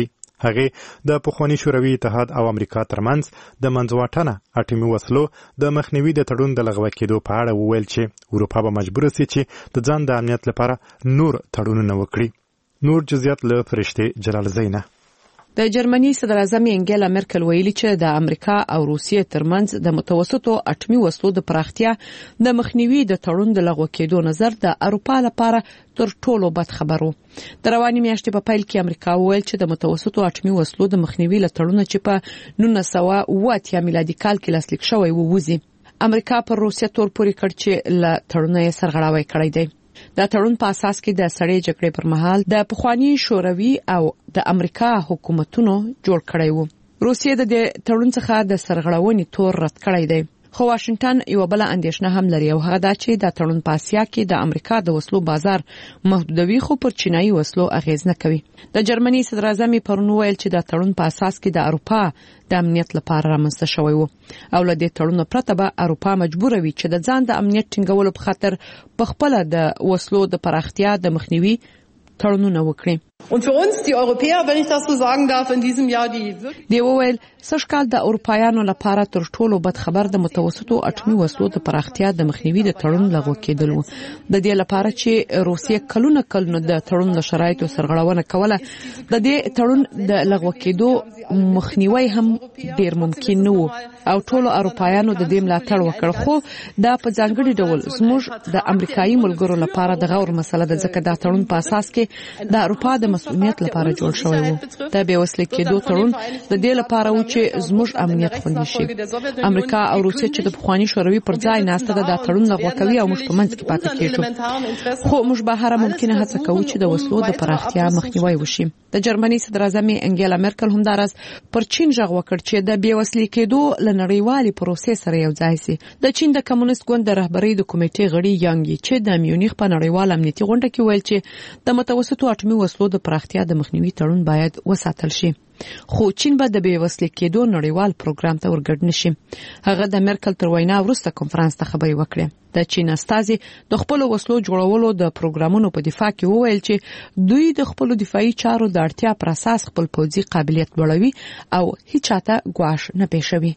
هغه د پخوانی شوروي اتحاد او امریکا ترمنځ د منځواټنه اټومي وسلو د مخنیوي د تړون د لغوه کېدو په اړه وویل چې اروپا به مجبور شي چې د ځان د امنیت لپاره نور تړونونه وکړي. نور جزئیات له فرشته جلال زینه. د جرمني صدر اعظم انګیلا مرکل ویلي چې د امریکا او روسیې ترمنځ د متوسطو اټومي وسلو د پراختیا د مخنیوي د تړون د لغوه کېدو نظر د اروپا لپاره تر ټولو بد خبر وو. د رواني میاشتې په پیل کې امریکا وویل چې د متوسطو اټومي وسلو د مخنیوي له تړون چې په نولس سوه اوه اتیا میلادي کال کې لاسلیک شوی وو وځي. امریکا پر روسیې تور پورې کړ چې له تړون یې سرغړاوی کړی دی. د تړون په اساس کې د سړې جګړې پر مهال د پخوانی شوروي او د امریکا حکومتونو جوړ کړی وو. روسیې د دې تړون څخه د سرغړونې تور رد کړی دی. خو واشنگټن یو بل اندیشنه هم لري او هغه دا چې د تړون په اسیا کې د امریکا د وسلو بازار محدودوي خو پر چینایي وسلو اغیز نه کوي. د جرمني صدر اعظم پرون ویل چې د تړون په اساس کې د اروپا د امنیت لپاره رامنځته شوی وو او له دې تړون پرته به اروپا مجبور وي چې د ځان د امنیت ټینګولو په خاطر په خپل د وسلو د پراختیا د مخنیوي تړونونه وکړي. Und für uns die Europäer, wenn ich das so sagen darf, in diesem Jahr die دی وویل سږکال د اروپایانو لپاره تر ټولو بد خبر د متوسطو اټومي وسلو د پراختیا د مخنیوي د تړون لغوه کېدل وو. د دې لپاره چې روسیې کلونه کلونه د تړون د شرایطو سرغړونه کوله د دې تړون د لغوه کېدو مخنیوي هم ډیر ممکن نه وو او ټولو اروپایانو د دې ملاتړ وکړ. خو دا په ځانګړي ډول زموږ د امریکایي ملګرو لپاره د غور مسله ده ځکه دا تړون په اساس کې د اروپا د مسؤلیت لپاره جوړ شوی وو. د بې وسلې کېدو تړون د دې لپاره و چې زموږ امنیت خوندي شي. امریکا او روسیې چې د پخوانی شوروي پر ځای ناسته ده د تړون لغوه کوي او موږ په منځ کې پاتې کېږو. خو موږ به هر ممکنه هڅه کوو چې د وسلو د پراختیا مخنیوي وشي. د جرمني صدر اعظم انګیلا مرکل همدارس پر چین ژغ وکړ چې د بې وسلې کېدو لنړیوالې پروسې سره یو ځای شي. د چین د کمونیست ګوند د رهبرۍ د کمیټې غړي یانګ چې د میونخ په نړیوال امنیتي غونډه کې ویل چې د متوسطو اټومي وسلو د پراختیا د مخنیوي تړون باید وساتل شي. خو چین به د بې وسلې کېدو نړیوال پروګرام ته ورګډ نشي. هغه د مرکل تر وینا وروسته کنفرانس ته خبري وکړه. د چین استازي د خپل وسلو جوړولو د پروګرامونو په دفاع کې وویل چې دوی د خپل دفاعي چارو د اړتیا پر اساس خپل پوځي قابلیت لوړوي او هیڅ چاته ګواښ نه پېښوي.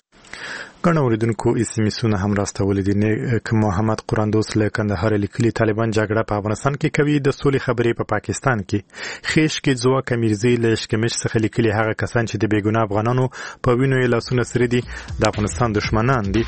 ګڼ اوریدونکو اسمسونه هم راستولې دي. نیک محمد قراندوس له کندهار لیکلي طالبان جګړه په افغانستان کې کوي، د سولې خبرې په پاکستان کې. خیش کې ځواک امیرزي له شکمش څخه لیکلي هغه کسان چې د بیګناه افغانانو په وینو یې لاسونه سره دي د افغانستان دشمنان دي.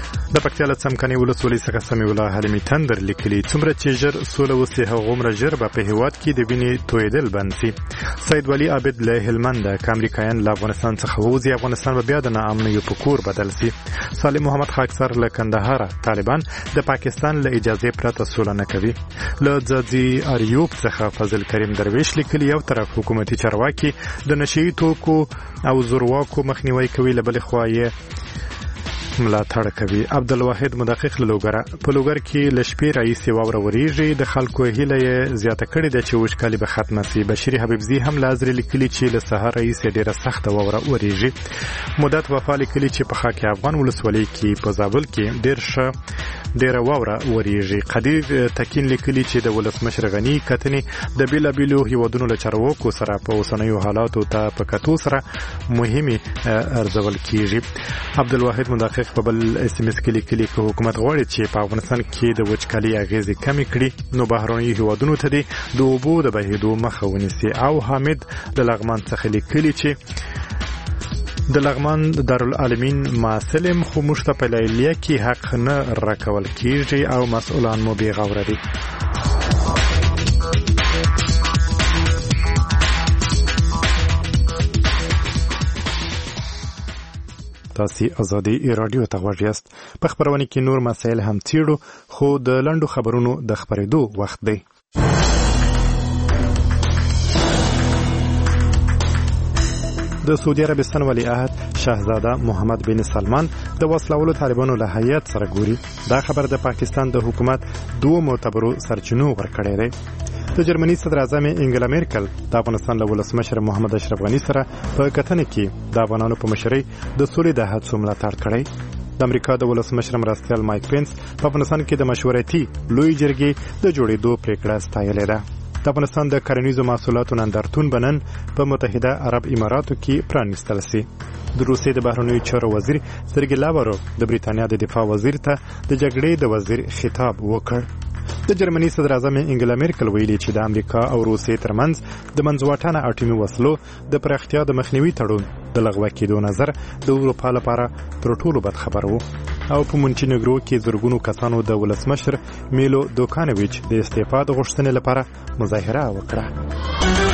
د پکتیا له څمکني ولسوالۍ څخه سمیع الله حلیمي تندر لیکلي څومره چې ژر سوله وسي هغومره ژر به په هیواد کې د وینې تویدل بند شي. سید ولی عابد له هلمند که امریکایان له افغانستان څخه ووځي افغانستان به بیا د ناامنیو په کور بدل شي. سالم محمد خاکسر له کندهار طالبان د پاکستان له اجازه پرته سوله نه کوي. له ځاځي اریوب څخه فضل کریم درویش لیکلي یو طرف حکومتي چارواکي د نشئی توکو او زورواکو مخنیوي کوي، له بل خوا یې ملاتړ کوي. عبدالواحد مدقق له لوګره په لوګر کې لشپې رئیس واوره وریږي، د خلکو هیله یې زیاته کړې ده چې وشکالي به ختمه شي. بشیر حبیبزی هم لازر لیکلي چې له سهار رئیس ډیره سخته واوره وریږي. مدت وفا لیکلي چې په خاک افغان ولسوالۍ کې په زابل کې ډیر ښه ډیره واوره وریږي. قدیر تکین لیکلي چې د ولسمشر غنی کتنې د بیلابیلو هیوادونو له چارواکو سره په اوسنیو حالاتو ته په کتو سره مهمه ارزول کیږي. عبدالواحد مدقق په بل اس ام اس کې لیکلي چې حکومت غواړي چې په افغانستان کې د وچکالي اغیزې کمې کړي نو بهرني هیوادونو ته د اوبو د بهیدو مخه ونیسي. او حامد د لغمان څخه لیکلي چې د لغمان دارالعلمین معسلم خو موږ ته په لیلیه کې حق نه راکول کیږي او مسؤلان مو بې غوره دي. تاسو ازادي رادیو ته غوږ یاست. په خبرونه کې نور مسایل هم تیرو خو د لنډو خبرونو د خبرېدو وخت دی. د سعودي عربستان ولیعهد شاهزاده محمد بن سلمان د وسلوالو طالبانو له هیئت سره ګوري. دا خبر د پاکستان د حکومت دوه معتبرو سرچینو ورکړی دی. د جرمني صدر اعظم انګلا میرکل د افغانستان له ولسمشر محمد اشرف غنی سره په کتنه کې د افغانانو په مشرۍ د سولې د هڅو ملاتړ کړی. د امریکا د ولسمشر مرستیال مایک پینس په افغانستان کې د مشورتي لوی جرګې د جوړېدو پریکړه ستایلې ده. د افغانستان د کرنیزو محصولاتو نندارتون بنن په متحده عرب اماراتو کې پرانیستل شي. د روسیې د بهرنیو چارو وزیر سرګی لاوروف د بریتانیا د دفاع وزیر ته د جګړې د وزیر خطاب وکړ. د جرمني صدر اعظم انګلا میرکل ویلي چې د امریکا او روسیې ترمنځ د منځواټنه اټومي وسلو د پراختیا د مخنیوي تړون د لغوه کېدو نظر د اروپا لپاره تر ټولو بد خبر و. او په مونټینګرو کې زرګونو کسانو د ولسمشر میلو دوکانویچ د استعفا د غوښتنې لپاره مظاهره وکړه.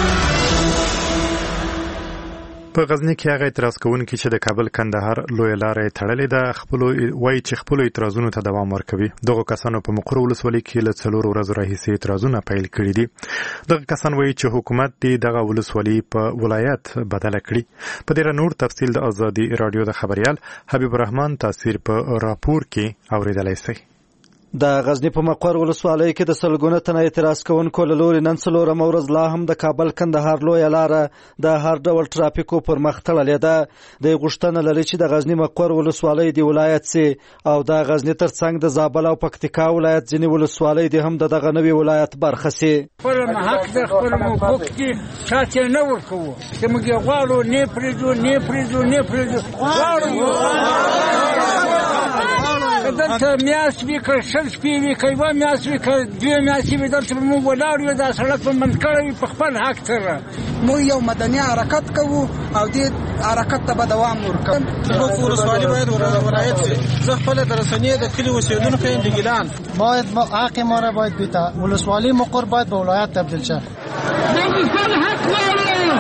په غزنی کې هغه اعتراض کوونکي چې د کابل کندهار لوی لارې تړلې ده خپل وایي چې خپل اعتراضونو ته دوام ورکوي. دغه کسانو په مقر ولسوالۍ کې له څلور ورځې راهیسې اعتراضونه پیل کړي دي. دغه کسان وایي چې حکومت دې دغه ولسوالۍ په ولایت بدله کړي. په ډیر نور تفصیل د ازادي رادیو د خبريال حبیب الرحمن تاثیر په راپور کې اوریدلای شي. د غزنی په مقر ولسوالۍ کې د سلګونه تنه اعتراض کوونکو له لوري نن څلورم ورځ لا هم د کابل کندهار لویه لاره د هر ډول ټرافیکو پر مخ تړلې ده. د غوښتنه لري چې د غزنی مقر ولسوالۍ د ولایت سي او د غزنی ترڅنګ د زابل او پکتیکا ولایت ځینې ولسوالۍ د هم دغه نوي ولایت برخه سي. خپل حق د خپل حقوق دي چاته نه ورکوو چې موږ غواړو نه پریزو نه پریزو نه پریزو غواړو دلته میاس وی کړ شل شپې وی کایوا میاس وی کړ دوی میاس وی دلته موږ ولاړو د سړک په منځ په خپل حق سره مو یو مدني حرکت کوو او دې حرکت ته به دوام ورکړو. په ولسوالۍ باید ولایت شي. زه خپل د رسنۍ د کلي اوسیدونکو یم د ګیلان باید حق ما را باید بیت ولسوالۍ مقر باید به ولایت تبدیل شه. موږ خپل حق غواړو.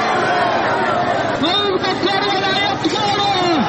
موږ د ولایت غواړو.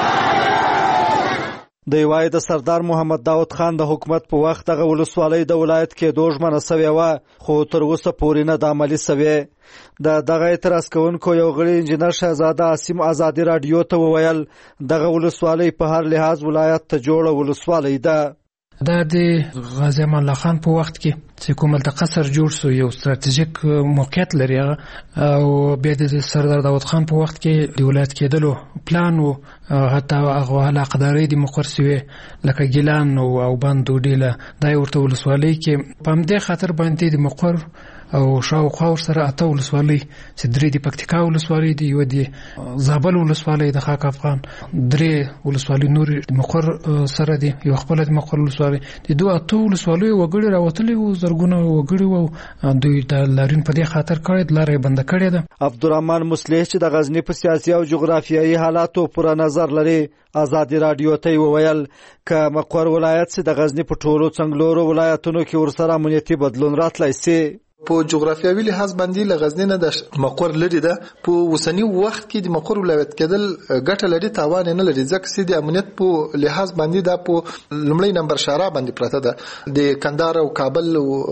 د یوای د سردار محمد داود خان د حکومت په وخت دغه ولسوالۍ د ولایت کې دوژمنه سوی و خو تر اوسه پورې نه د عملي سوی. د دغه اعتراض کوونکو یو غړي انجنیر شهزاده عاصم ازادي رادیو ته وویل دغه ولسوالۍ په هر لحاظ ولایت ته جوړه ولسوالۍ ده. دا د غازی امان الله خان په وخت کې چې کوم د قصر جوړ سو یو ستراتیژیک موقعیت لري او بیا د سردار داود خان په وخت کې د ولایت کېدلو پلان او حتی هغه علاقداري د مقر سوی لکه ګیلان او بندو ډیله دا ورته ولسوالۍ کې په همدې خاطر باندې د مقر او شاوخوا سره اته ولسوالۍ چې درې د پکتیکا ولسوالۍ دی یو د زابل ولسوالۍ د خاک افغان درې ولسوالۍ نور د مقر سره دی یو خپل د مقر ولسوالۍ د دوه اته ولسوالۍ وګړي راوتلي وو زرګونه وګړي وو دوی د لارین په دې خاطر کړی د لارې بند کړی ده. عبدالرحمن مصلح چې د غزنی په سیاسي او جغرافیایي حالاتو پر نظر لري ازادي رادیو ته وویل ک مقر ولایت چې د غزنی په ټولو څنګلورو ولایتونو کې ورسره امنیتي بدلون راتلای سي. په جغرافیاوي لحاظ باندې ل غزنی نه د مقر لري ده په وسنی وخت کې د مقر ولایت کېدل ګټه لري تاوان نه لري ځکه چې د امنیت په لحاظ باندې دا په لمړی نمبر شارع باندې پراته ده. د کندهار او کابل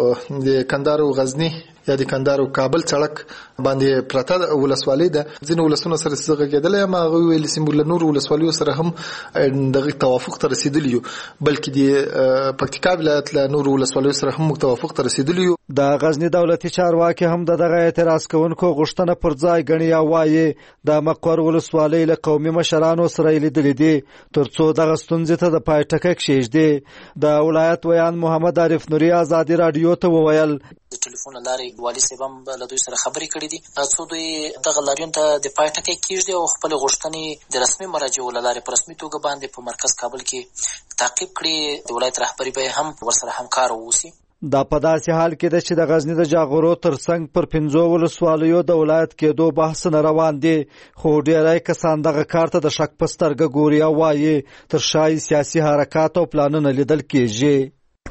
د کندهار او غزنی یا د کندهار او کابل سړک باندې پراته ولسوالۍ ده. ځینې ولسونه سره څنګه کېدل ما ویل سیمبول نور ولسوالیو سره هم دغه توافق ته رسیدلی بلکې د پکتیکا ولایت له نور ولسوالیو سره هم توافق ته رسیدلی. د غزنی دولتي چارواکي هم دغه اعتراض کوونکو غوښتنه پر ځای غني یا وایي د مقر ولسوالۍ له قومي مشرانو سره لیدلې دي ترڅو دغه ستونزې ته د پای ټکی کېږدي. د ولایت ویان محمد عارف نوري ازادي رادیو ته وویل د ټلیفون لارې والي صاحب له دوی سره خبرې کړې دي څو دوی دغه لاریون ته د پای ټکی کېږدي او خپل غوښتنې د رسمي مراجعو لارې په رسمي توګه باندې په مرکز کابل کې تعقیب کړي. د ولایت رهبري به هم ورسره همکار ووسي. دا په داسې حال کې ده چې د غزنی د جاغورو ترڅنګ پر پنځو ولسوالیو د ولایت کېدو بحثونه روان دي خو ډېری کسان دغه کار ته د شک په سترګه ګوري او وایي تر شا یې سیاسي حرکات او پلانونه لیدل کېږي.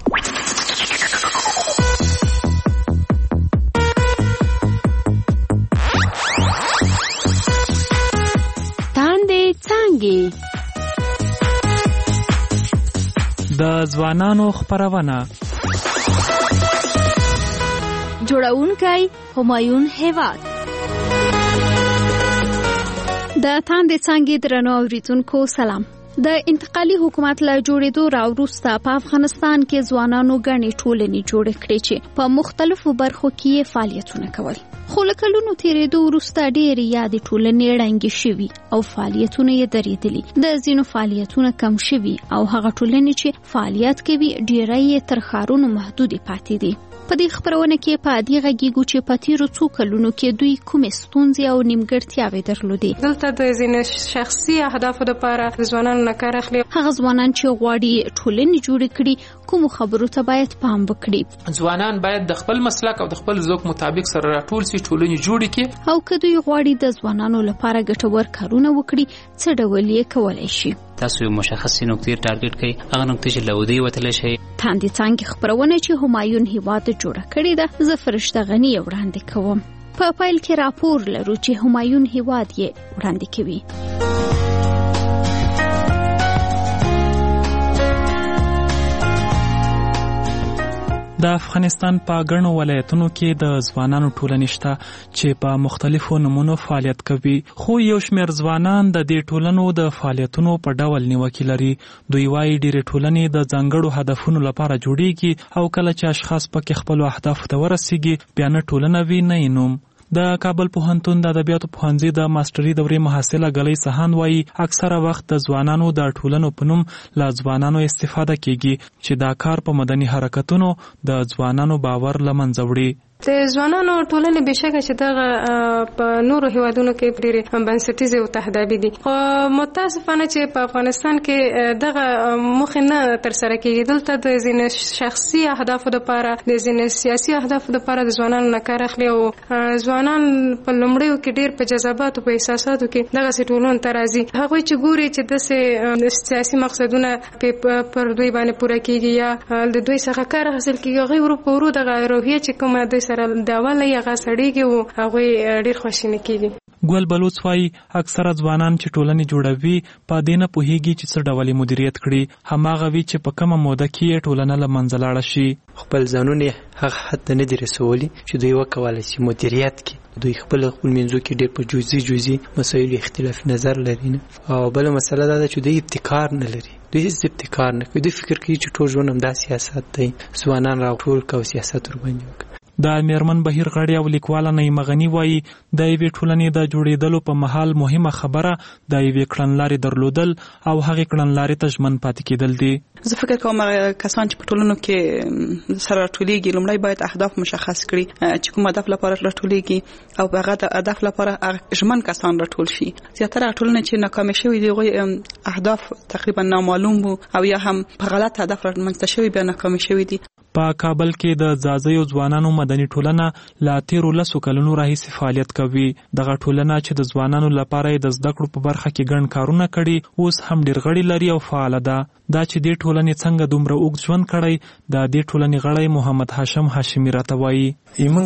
تاندې څانګې د ځوانانو خپرونه جوړونکی همایون هیواد. د تاندې څانګې درنو اوریدونکو سلام. د انتقالي حکومت له جوړېدو راوروسته په افغانستان کې ځوانانو ګڼې ټولنې جوړې کړې چې په مختلفو برخو کې فعالیتونه کول. خو له کلونو تېرېدو وروسته ډېرې یادې ټولنې ړنګې شوي او فعالیتونه یې درېدلي. د ځینو فعالیتونه کم شوي او هغه ټولنې چې فعالیت کوي ډېری یې تر ښارونو محدودې پاتې دي. په دې خبرونه کې په دې غږیږو چې په تیرو څو کلونو کې دوی کومې ستونزې او نیمګړتیاوې درلودې. دلته د ځینې شخصي اهدافو لپاره ځوانان نه کار اخلي. هغه ځوانان چې غواړي ټولنې جوړې کړي کوم خبرو ته باید پام وکړي. ځوانان باید د خپل مسلک او د خپل ذوق مطابق سره راټول شي، ټولنې جوړې کړي. او که دوی غواړي د ځوانانو لپاره ګټور کارونه وکړي څه ډول یې کولای شي؟ تاسو یو مشخص نقطې ټارګټ کړئ، هغه نقطې چې لودي وتلی شي. تاندې څانګې خبرونه چې همایون هیواد جوړه کړې ده زه فرشته غني وړاندې کوم. په پایل کې راپور لرو چې همایون هیواد یې وړاندې کوي. د افغانستان په ګڼو ولایتونو کې د ځوانانو ټولنې شته چې په مختلفو نمونو فعالیت کوي، خو یو شمېر ځوانان د دې ټولنو د فعالیتونو په ډول نیوکې لري. دوی وایي ډېرې ټولنې د ځانګړو هدفونو لپاره جوړیږي او کله چې اشخاص پکې خپلو اهدافو ته ورسیږي بیا نه ټولنه وي نه یې نوم. د کابل پوهنتون د ادبیاتو پوهنځي د ماستري دورې محصله ګلۍ سهان وایي اکثره وخت د ځوانانو د ټولنو په نوم له ځوانانو استفاده کیږي چې دا کار په مدني حرکتونو د ځوانانو باور له منځه وړي. د ځوانانو ټولنې بشکه چې دغه په نورو هیوادونو کې ډېرې بنسټیزې او تهدابي دي، خو متاسفانه چې په افغانستان کې دغه موخې نه ترسره کېږي. دلته د ځینې شخصي اهدافو لپاره د ځینې سیاسي اهدافو لپاره د ځوانانو نه کار اخلي او ځوانان په لومړیو کې ډېر په جذباتو په احساساتو کې دغسې ټولنو ته راځي. هغوی چې ګوري چې داسې سیاسي مقصدونه پر دوی باندې پوره کېږي یا د دوی څخه کار حاصل کېږي، هغوی ورو په ورو دغه روحیه چې کومه دوی سره د اوله یې هغه سړېږي او هغوی ډېر خواشیني کېږي. ګل بلوڅ وایي اکثره ځوانان چې ټولنې جوړوي په دې نه پوهېږي چې څه ډول مدیریت کړي، هماغه وي چې په کومه موده کې یې ټولنه له منځه لاړه شي. خپل ځانونه هغه حد ته نه دي رسولي چې دوی وکولی شي مدیریت کړي. دوی خپل خپل منځو کې ډېر په جزئي جزئي مسایلو اختلاف نظر لري نه. او بله مسله دا ده چې دوی ابتکار نه لري، دوی هیڅ ابتکار نه کوي. دوی فکر کوي چې ټول ژوند همدا سیاست دی، ځوانان راټول کړه او سیاست ورباندې وکړه. د میرمن بهیر غړي او لیکواله نعیمه غني وایي د یوې ټولنې د جوړېدلو په مهال مهمه خبره د یوې کړنلارې درلودل او هغې کړنلارې ته ژمن پاتې کېدل دي. زه فکر کوم کسان چې په ټولنو کې سره راټولېږي لومړی باید اهداف مشخص کړي چې کوم هدف لپاره راټولېږي او په هغه هدف لپاره ژمن کسان راټول شي. زیاتره ټولنې چې ناکامې شوي دي هغوی اهداف تقریبا نامعلوم وو او یا هم په غلط هدف رامنځته شوي بیا ناکامې شوي دي. په کابل کې د ځاځیو ځوانانو مدني ټولنه لا تیرو لسو کلونو راهیسې فعالیت کوي. دغه ټولنه چې د ځوانانو لپاره د زده کړو په برخه کې ګڼ کارونه کړي اوس هم ډېر غړي لري او فعاله ده. دا چې دې ټولنې څنګه دومره اوږد ژوند کړی د دې ټولنې غړی محمد هاشم هاشمي راته وایي. موږ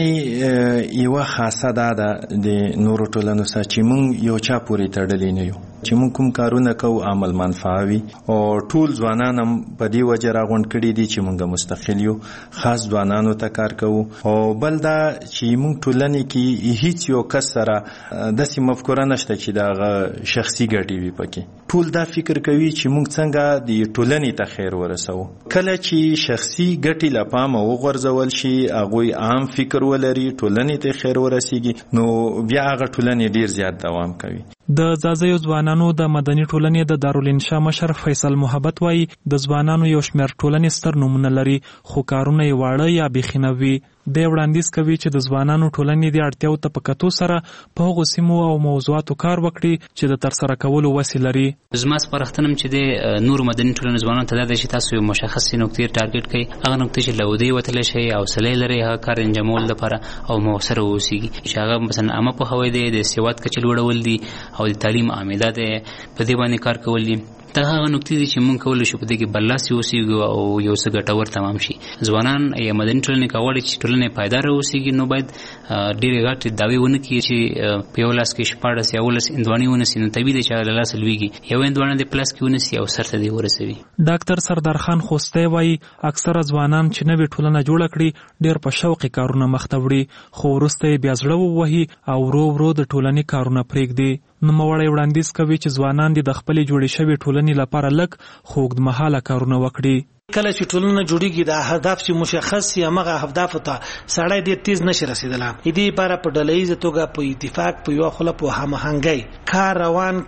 ټولنې یوه خاصه دا ده د نورو ټولنو سره چې موږ یو چا پورې تړلي نه یو، چې موږ کوم کارونه کوو عمل منفعه وي او ټول ځوانان هم په دې وجه راغونډ کړي دي چې موږ مستقل یو، خاص ځوانانو ته کار کوو. او بل دا چې موږ ټولنې کې هیڅ یو کس سره داسې مفکوره نشته چې د شخصي ګټې وي پکې. ټول دا فکر کوي چې موږ څنګه د ټولنې ته خیر ورسوو. کله چې شخصي ګټې له پامه وغورځول شي، هغوی عام فکر ولري، ټولنې ته خیر ورسیږي، نو بیا هغه ټولنې ډیر زیات دوام کوي. د ځاځیو ځوانانو د مدني ټولنې د دارالانشا مشر فیصل محبت وایي د ځوانانو یو شمېر ټولنې ستر نومونه لري خو کارونه یې واړه یا بیخي نه وي. دی وړاندیز کوي چې د ځوانانو ټولنې د اړتیاو ته په کتو سره په هغو سیمو او موضوعاتو کار وکړي چې د ترسره کولو وسې لري. زما سپارښتنه چې د نورو مدني ټولنې ځوانانو ته دا ده چې تاسو یو مشخصې نقطې ټارګټ کړئ، هغه نقطې چې له ودې وتلی شئ، حوصله لرئ هغه کار انجامولو لپاره او مؤثره واوسیږي، چې هغه مثلا عامه پوهاوی دی، د سواد کچه لوړول دي او د تعلیم عامده دی، په دې باندې کار کول دي. دا هغه نقطې دي چې موږ کولی شو په دې کې برلاسي اوسېږو او یو څه ګټور تمام شي. ځوانان یا مدني ټولنې که غواړي چې ټولنه پایداره اوسېږي نو باید ډېرې غټې دعوې ونه کړي چې په یو لاس کې شپاړس یا اوولس هندواڼې ونیسي، نو طبیعي دی چې هغه له لاسه لوېږي. یو هندواڼه دې په لاس کې ونیسي او سر ته دې ورسوي. ډاکټر سردار خان خوستی وایي اکثره ځوانان چې نوې ټولنه جوړه کړي ډېر په شوق کارونه مخته وړي، خو وروسته یې بیا زړه ووهي او ورو ورو د ټولنې کارونه پرېږدي. نوموړی وړاندیز کوي چې ځوانان دې د خپلې جوړې شوې ټولنې لپاره لږ خو اوږدمهاله کارونه وکړي. کله چې ټولنه جوړیږي د اهداف چې مشخص یا مغه اهداف ته سړی ډېر تیز نشي رسیدلی. دې لپاره په ډله ییزه توګه په اتفاق په یوه خوله په هماهنګۍ کار روان کړي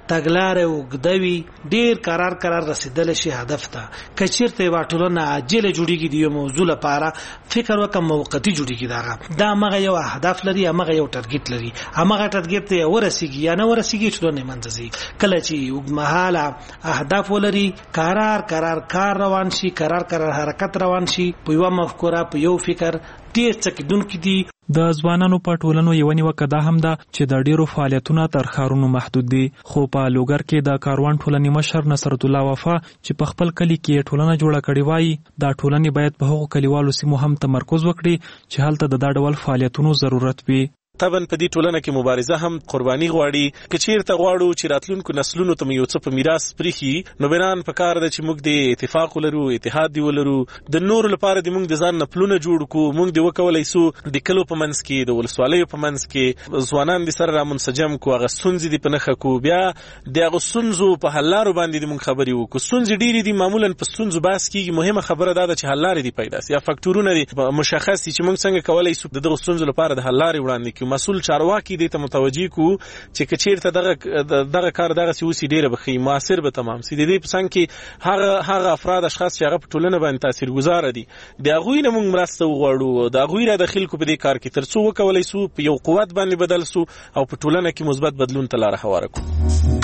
تګلارې وګدوي ډیر قرار قرار رسیدل شي هدف ته کچیرته واټولنه عاجله جوړیږي د یو موضوع لپاره فکر وکم موقتی جوړیږي دا دا مغه یو هدف لري مغه یو ټارګټ لري هغه ټارګټ ته ورسیږي یا نه ورسیږي ټولنه منځي کله چې وګمحاله اهداف ولري قرار قرار کار روان شي قرار قرار حرکت روان شي په یو مفکوره په یو فکر ډیر څه کېدونکې دي. د ځوانانو په ټولنو یو نیوکه دا هم ده چې د ډیرو فعالیتونو تر ښارونو محدود دي. خو په لوګر کې د کاروان ټولنې مشر نصرت الله وفا چې په خپل کلی کې ټولنه جوړه کړې وایي دا ټولنې باید په هغو کلیوالو سیمو هم تمرکز وکړي چې هلته د دا ډول فعالیتونو ضرورت وي. طبعا په دې ټولنه کې مبارزه هم قرباني غواړي که چیرته غواړو چې راتلونکو نسلونو ته یو څه په میراث پرېښي نو بنان په کار ده چې موږ د اتفاق ولرو اتحاد دی ولرو د نورو لپاره د موږ د ځان نه پلونه جوړ کړو موږ د وکولای سو د کلو په منځ کې د ولسوالیو په منځ کې ځوانان د سره را منسجم کو هغه ستونزې دي په نښه کو بیا د هغه ستونزو په حل لارو باندې موږ خبرې وکړو. ستونزې ډېرې دي معمولا په ستونزو بحث کېږي مهمه خبره دا ده چې حل لارې دي پیدا سي یا فاکټورونه دي مشخص دي چې موږ څنګه کولای سو د دغه ستونزو لپاره د حل لارې وړاندې کړو. مسؤل چارواکي کې دې ته متوجي کو چې کچیرته دغه دغه کار دغه سیوسی ډیره بخي موثر به تمام سي د دې پسند کې هغه هغه افراد اشخاص چې هغه په ټولنه باندې تاثیرګذار دي د هغه نه موږ مرسته وغواړو د هغه را داخل کو په دې کار کې ترڅو وکولای سو په یو قوت باندې بدل سو او په ټولنه کې مثبت بدلون ته لار هواره کو.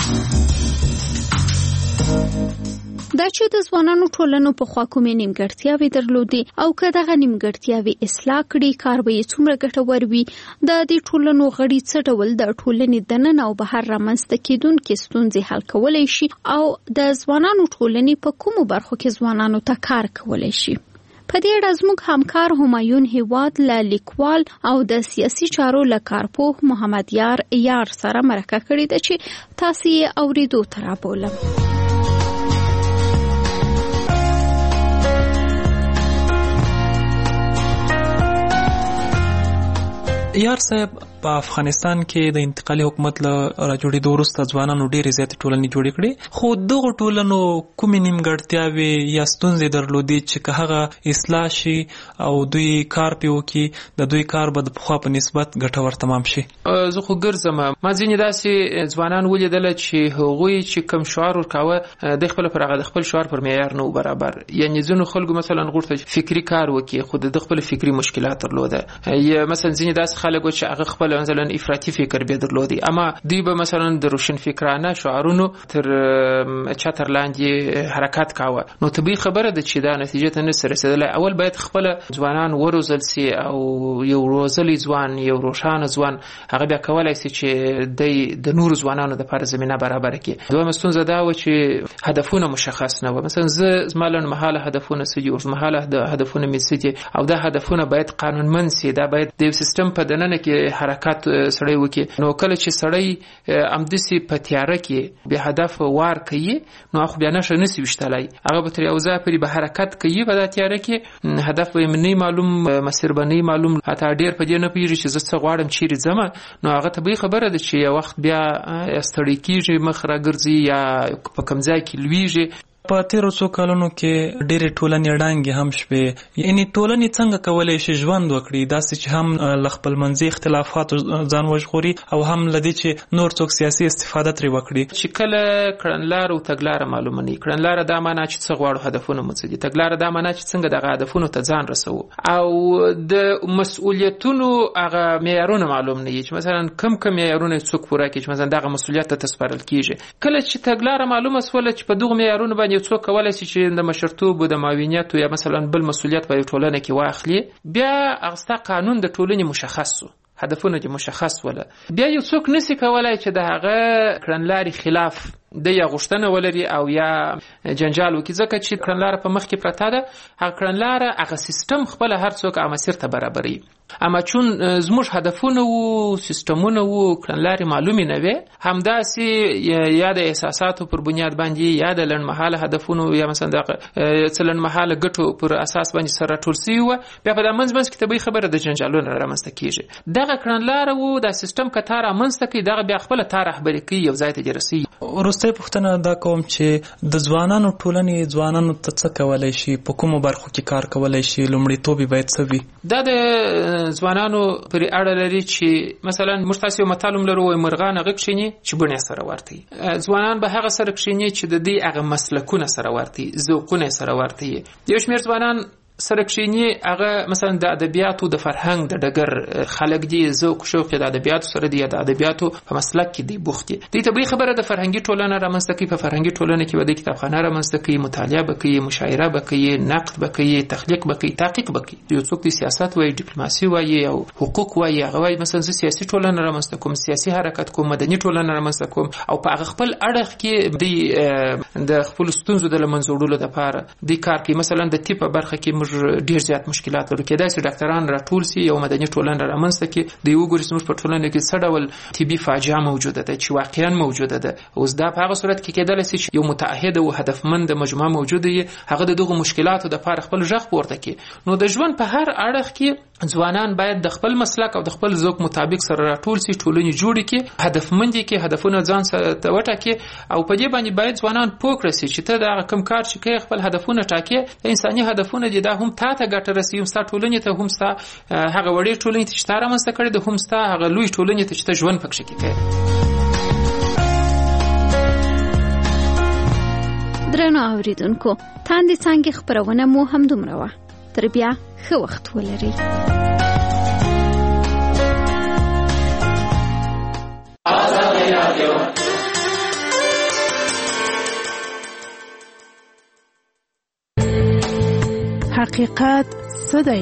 دا چې د ځوانانو ټولنو په خوا کومې نیمګړتیاوې درلودې او که دغه نیمګړتیاوې اصلاح کړي کار به یې څومره ګټور وي د دې ټولنو غړي څه ډول د ټولنې دننه او بهر رامنځته کېدونکې ستونزې حل کولی شي او د ځوانانو ټولنې په کومو برخو کې ځوانانو ته کار کولی شي. په دې اړه زموږ همکار همایون هیواد له لیکوال او د سیاسي چارو له کارپوه محمد یار یار سره مرکه کړې ده چې تاسو یې اورېدو ته رابولم. یار صاحب په افغانستان کې د انتقالي حکومت له راجوړېدو وروسته ځوانانو ډېرې زیاتې ټولنې جوړې کړې خو دغو ټولنو کومې نیمګړتیاوې یا ستونزې درلودې چې که هغه اصلاح شي او دوی کار پرې وکړي د دوی کار به د پخوا په نسبت ګټور تمام شي. زه خو ګرځم ما ځینې داسې ځوانان ولیدله چې هغوی چې کوم شعار ورکاوه د خپل پر هغه د خپل شعار پر معیار نه برابر یعنی ځینو خلکو مثلا غوښتل فکری کار وکړي خو د خپل فکری مشکلات درلوده یا مثلا ځینې داسې خلک چې هغه خپل مثلا افراطي فکر به درلودي اما دوی به مثلا د روشن فکرانه شعارونو تر چتر لاندې حرکت کاوه نو طبيعي خبره ده چې دا نتیجه ته نه رسیدله. اول باید خپل ځوانان وروزل سي او یو روزلي ځوان یو روشانه ځوان هغه بیا کولای شي چې د نور ځوانانو د لپاره زمينه برابر کړي. دوه مستونزه دا و چې هدفونه مشخص نه و مثلا زه زمالن محاله هدفونه سدي او محاله د هدفونه میسدي او دا هدفونه باید قانونمند سي دا باید د سیستم په دننه کې حرکت سړی وکي نو کله چې سړی امدسي په تیاره کې به هدف وار کوي نو خو بیا نشه نسی وشتلای هغه به تر یو ځای پرې به حرکت کوي په د تیاره کې هدف به نه معلوم مسیر به نه معلوم حتی ډیر په دې نه پیږي چې زه څه غواړم چیرې ځم نو هغه طبيعي خبره ده چې یو وخت بیا ستړی کیږي مخ راګرځي یا په کوم ځای کې لویږي. په تیرو څو کلونو کې ډېرې ټولنې ړانګې هم شوې یعنی ټولنې څنګه کولی شي ژوند وکړي داسې چې هم له خپلمنځي اختلافاتو ځان وژغوري او هم له دې چې نور څوک سیاسي استفاده ترې وکړي. چې کله کړنلاره او تګلاره معلومه نه وي کړنلاره دا معنا چې څه غواړو هدفونه مو څه دي تګلاره دا معنا چې څنګه دغه هدفونو ته ځان رسوو او د مسؤلیتونو هغه معیارونه معلوم نه وي چې مثلا کم کم معیارونه څوک پوره کړي چې مثلا دغه مسؤلیت ته تسپارل کیږي. کله چې تګلاره معلومه سوله چې په دغه معیارونو باندې څوک کولای شي چې د مشرتوب د معاونیت یا مثلا بل مسؤلیت په ټولنه کې واخلي بیا هغه قانون د ټولنې مشخص وو هدفونه چې مشخص وله بیا یو څوک نسی کولای چې د هغه کړنلارې خلاف د یا غشتنه ولري او یا جنجال وکړي ځکه چې کړنلاره په مخ کې پرته ده هغه کړنلاره هغه سیستم خپل هر څوک هغه مسیر ته برابري اما چون زموږ هدفونه وو سیستمونه وو کړنلارې معلومې نه وي همداسې یا د احساساتو پر بنیاد باندې یا د لنډمهاله هدفونو یا مثلا د لنډمهاله ګټو پر اساس باندې سره ټول سوي وه بیا په دا منځ منځ کې طبیعي خبره د جنجالونه رامنځته کېږي. دغه کړنلاره وو دا سیستم که تا رامنځته کوي دغه بیا خپله تا رهبري کوي یو ځای ته دې رسوي. وروستۍ پوښتنه دا کوم چې د ځوانانو ټولنې ځوانانو ته څه کولی شي په کومو برخو کې کار کولی شي لومړیتوب یې باید څه وي؟ دا د ځوانانو پرې اړه لري چې مثلا موږ تاسو یو متل لرو وای مرغان هغه کښینی چې بڼه سره ورته ځوانان به هغه سره کښینی چې د دې هغه مسلکونه سره ورته ذوقونه سره ورته یو شمېر ځوانان سره کښینی هغه مثلا د ادبیاتو د فرهنګ د ډګر خلک دي ذوق شوق د ادبیاتو سره دی د ادبیاتو په مسلک کې دی بوختي د طبي خبره د فرهنګي ټولنه رامنځته کوي په فرهنګي ټولنه کې ودی کتابخانه رامنځته کوي مطالعه وکړي مشاعره وکړي نقد وکړي تخلیق وکړي تحقیق وکړي یو څوک د سیاست وایي ډیپلوماسي وایي او حقوق وایي هغه وایي مثلا سیاسي ټولنه رامنځته کوم سیاسي حرکت کوم مدني ټولنه رامنځته کوم او په هغه خپل اړخ کې د خپل ستونزو د لمنځوړلو لپاره د کار کوي مثلا د طب برخه کې ډیر زیات مشکلات لري کېدای شي ډاکټران راټول سي یو مدني ټولنه رامنځته کې د یو ګوري سمور په ټولنه کې څه ډول طبي فاجعه موجوده ده چې واقعا موجوده ده اوس دا په هغه صورت کې کېدای شي یو متعهد او هدفمند مجموعه موجوده وي هغه دغه مشکلاتو د لپاره خپل ژغ پورته کړي نو د ژوند په هر اړخ کې ځوانان باید د خپل مسلک او د خپل ذوق مطابق سره راټول سي ټولنې جوړې کړي هدفمند کې هدفونه ځان سره وټاکي او په دې باندې باید ځوانان پوه کړي چې ته دا کوم کار چې کوي خپل هدفونه ټاکي انساني هدفونه دي دا هم تا ته ګټه رسوي هم ستا ټولنې ته هم ستا هغه وړې ټولنې ته چې تا رامنځته کړې ده هم ستا هغه لوی ټولنې ته چې ته ژوند پکښې کوې درنو اورېدونکو تاندې څانګې خپرونه مو همدومره وه تر بیا ښه وخت ولرئ حقیقت څه دی؟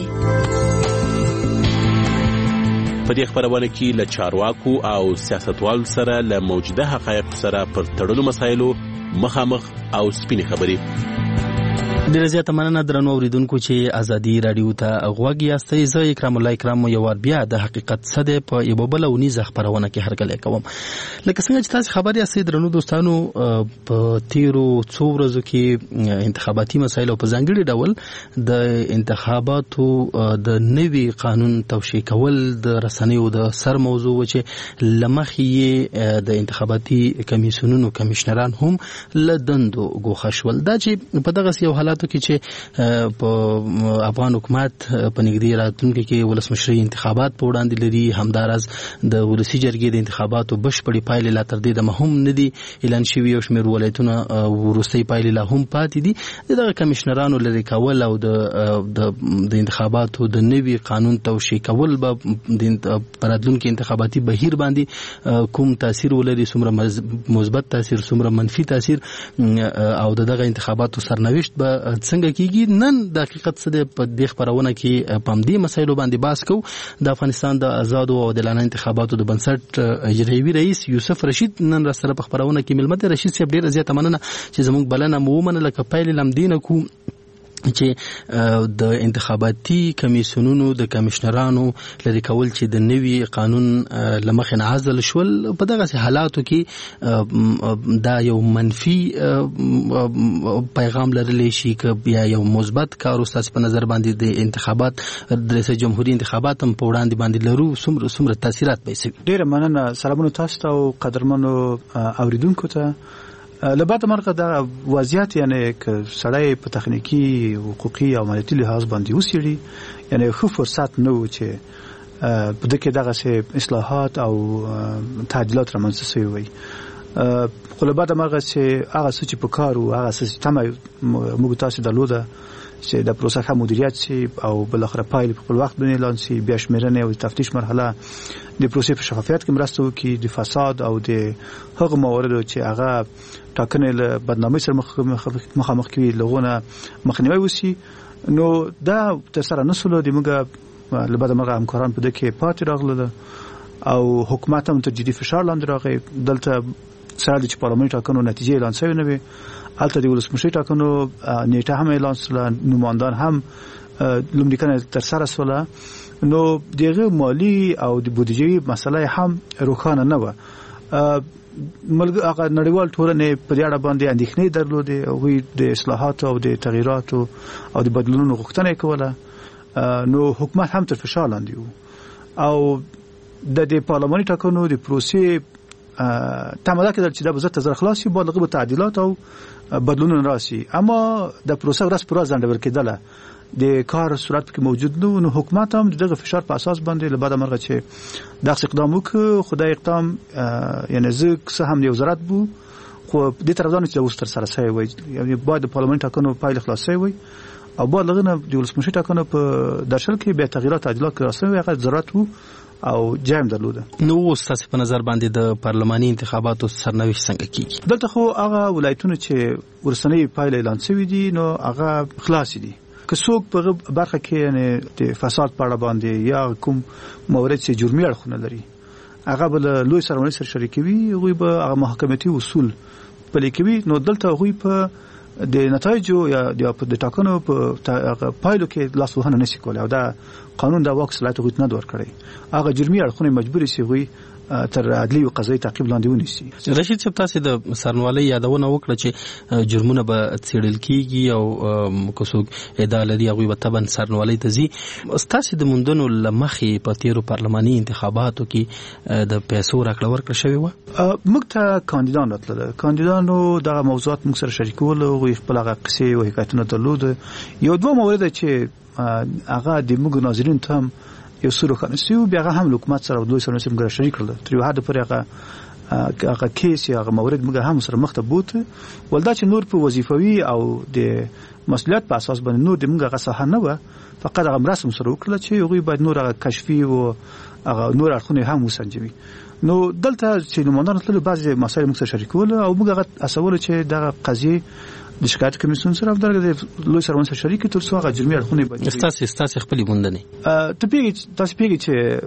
په دې خبرونه کې له چارواکو او سیاستوالو سره له موجوده حقایق سره پر تړلو مسایلو مخامخ او سپینې خبرې ډېر زیاته مننه درنو اوریدونکو چې ازادي رادیو ته غوږ یاستئ زه اکرام الله اکرام یو وار بیا د حقیقت څه دی په یوه بله اونیزه خپرونه کې هرکلی کوم لکه څنګه چې تاسې خبر یاستئ درنو دوستانو په تیرو څو ورځو کې انتخاباتي مسایل او په ځانګړي ډول د انتخاباتو د نوي قانون توشیح کول د رسنیو د سر موضوع و چې له مخې یې د انتخاباتي کمیسیونونو کمیشنران هم له دندو ګوښه شول دا چې په دغسې یو حالت کې چې په افغان حکومت په نږدې راتلونکي کې ولسمشري انتخابات په وړاندې لري همداراز د ولسي جرګې د انتخاباتو بشپړې پایلې لا تر دې دمه هم نه دي اعلان شوي یو شمېر ولایتونه وروستۍ پایلې لا هم پاتې دي د دغه کمیشنرانو لرې کول او د د انتخاباتو د نوي قانون توشیح کول به په راتلونکي انتخاباتي بهیر باندې کوم تاثیر ولري څومره مثبت تاثیر څومره منفي تاثیر او د دغه انتخاباتو سرنوشت به څنګه کیږي نن د حقیقت څه د په دې خبرونه کې په همدې مسایلو باندې بحث کوو د افغانستان د آزادو او عادلانه انتخاباتو د بنسټ اجرایوي رئیس یوسف رشید نن را سره په خبرونه کې ملمت رشید صاحب ډېره زیاته مننه چې زموږ بلنه مو ومنله که پیل لمدینه کو چې د انتخاباتي کمیسیونونو د کمیشنرانو لري کول چې د نوي قانون لمخې نه عزل شول په دغه حالاتو کې دا یو منفي پیغام لرلی شي که بیا یو مثبت کار ستاسو په نظر باندې د انتخابات د رئیس جمهوریت انتخابات هم په وړاندې باندې لرو څومره څومره تاثیرات به وي ډیره مننه سلامونه تاسو ته او قدرمنو اوریدونکو ته لبعد مرغه دا وضعیت یعنی که سړی په تخنیکی حقوقي او مالیاتي لحاظ باندې وسیړي یعنی خو فرصت نه و چې په دغه دغه اصلاحات او تعدیلات رامنځته شوي وي خو لبعد مرغه چې هغه څه چې په کار او هغه څه چې تمه موږ تاسو درلوده چې د پروسه ښه مدیریت شي او بل اخر پایل په خپل وخت باندې اعلان شي بیا شمیرنه او تفتیش مرحله د پروسې په شفافیت کې مرسته وکړي د فساد او د هغه مواردو چې هغه ټاکنې له بدنامۍ سره مخامخ کوي لغونه مخنیوي وشي نو دا تر سره نسلو د موږ له بعد مرغه همکاران په دې کې پاتې راغله او حکومت هم تر جدي فشار لاندې راغی دلته سره د پارلمان ټاکنو نتیجې اعلان شوی نه وي البته د ولسمشري ټاکنو نیټه هم اعلان شوه نوماندان هم لومړی تر سره شوه نو دغه مالی او د بودیجې مسله هم روښانه نه و ملګ هغه نړیوال ټولنې په دې اړه باندې اندېښنې درلودې او د اصلاحات او د تغیرات او د بدلونونو غوښتنه کوله نو حکومت هم تر فشار لاندې و او د دې پارلماني ټاکنو د پروسې تماده کېدل چې د وزارت زر خلاصي بعد لغه تعدیلات او بدلونونه راسي اما د پروسه ورس پر ځان ډبر کېدله د کار صورت کې موجود نو نو حکومت هم دغه فشار په اساس باندې له بعد مرغه چې د اقدام وکړ خدای اقدام یعنی زه څه هم یو وزارت بو خو د طرفدارانو چې اوس تر سره سوي وي یعنی بعد د پارلمان ټاکنو پایله خلاصي وي او بعد لغنه د ولسمشر ټاکنو په درشل کې به تغیرات تعدیلات راسي هغه ضرورت وو او جام درلوده نو ستاسو په نظر باندې د پارلماني انتخاباتو سرنوشت څنګه کیږي دلته خو هغه ولایتونه چې ورسنۍ پایله اعلان شوی دي نو هغه خلاص دي که څوک په برخه کې یعنی د فساد په اړه باندې یا کوم مورد چې جرمي اړخونه لري هغه بل لوی سرمایه سره شریکوي هغه به هغه محکمتي اصول پلي کوي نو دلته هغه په د نتایجو یا د ټاکنو په پایلو کې لاس وهنه نشي کولای او دا قانون دا واک صلاحیت غوښتنه نه ورکړي هغه جرمي اړخونه مجبوري شي غوي تر عدلي او قضایي تعقیب لاندې ونیسي رشید صاحب تاسو د سرنوالۍ یادونه وکړه چې جرمونه به څېړل کیږي او کوڅوک ادعا لري هغه به تبن سرنوالۍ ته ځي تاسو د موندنو لمخې په تیرو پارلماني انتخاباتو کې د پیسو راکړه ورکړه شوې و موږ ته کاندیدان راتلل کاندیدانو د موضوعات موږ سره شریکول او خپل هغه قصې او حکایتونه درلود یو دوه مورد چې هغه د موږ ناظرین ته هم یو سره کنسیو بیا هم حکومت سره دوی سره سم ګر شریک کړل تر یو حد پورې هغه هغه کیس یا هغه مورد موږ هم سره مخته بوت ولدا چې نور په وظیفوي او د مسؤلیت په اساس باندې نور د موږ هغه صحه نه و فقط هغه رسم سره وکړل چې هغه باید نور هغه کشفي او هغه نور اړخونه هم وسنجوي نو دلته چې نمونه تل بعضی مسایل موږ سره شریکول او موږ هغه اسول چې دغه قضیه د شکایت کمیسیون سره په درګه لوی سروان سره شریک تر څو هغه جرمي اړخونه باندې استاد استاد خپل موندنه ته پیږي تاسو پیږي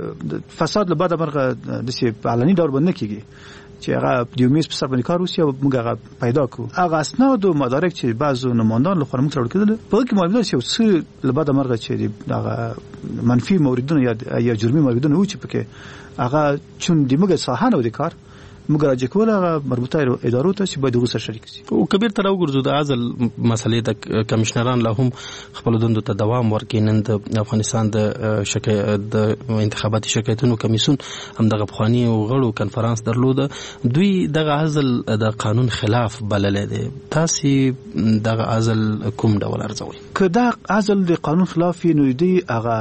چې فساد له بعد مرغه د سی علني ډول باندې کیږي چې هغه د یومیس په سر باندې کار وسی او موږ هغه پیدا کو هغه اسناد او مدارک چې بعضو نمایندان له خورم تر کېدل په کې معلومات چې څه له بعد مرغه چې هغه منفي موردونه یا یا جرمي موردونه و چې پکې هغه چون د موږ ساحه نو د کار موږ راځي کوله مربوطه ادارو ته چې باید وګورئ شریک شي او کبیر تر وګورځو د ازل مسلې د کمشنران له هم خپل دندو ته دوام ورکړي نن د افغانستان د شکایت د انتخاباتي شکایتونو کمیسیون هم دغه بخوانی او غړو کنفرانس درلود دوی دغه ازل د قانون خلاف بلل دي تاسو دغه ازل کوم ډول ارزوي که دا ازل د قانون خلاف نو دی هغه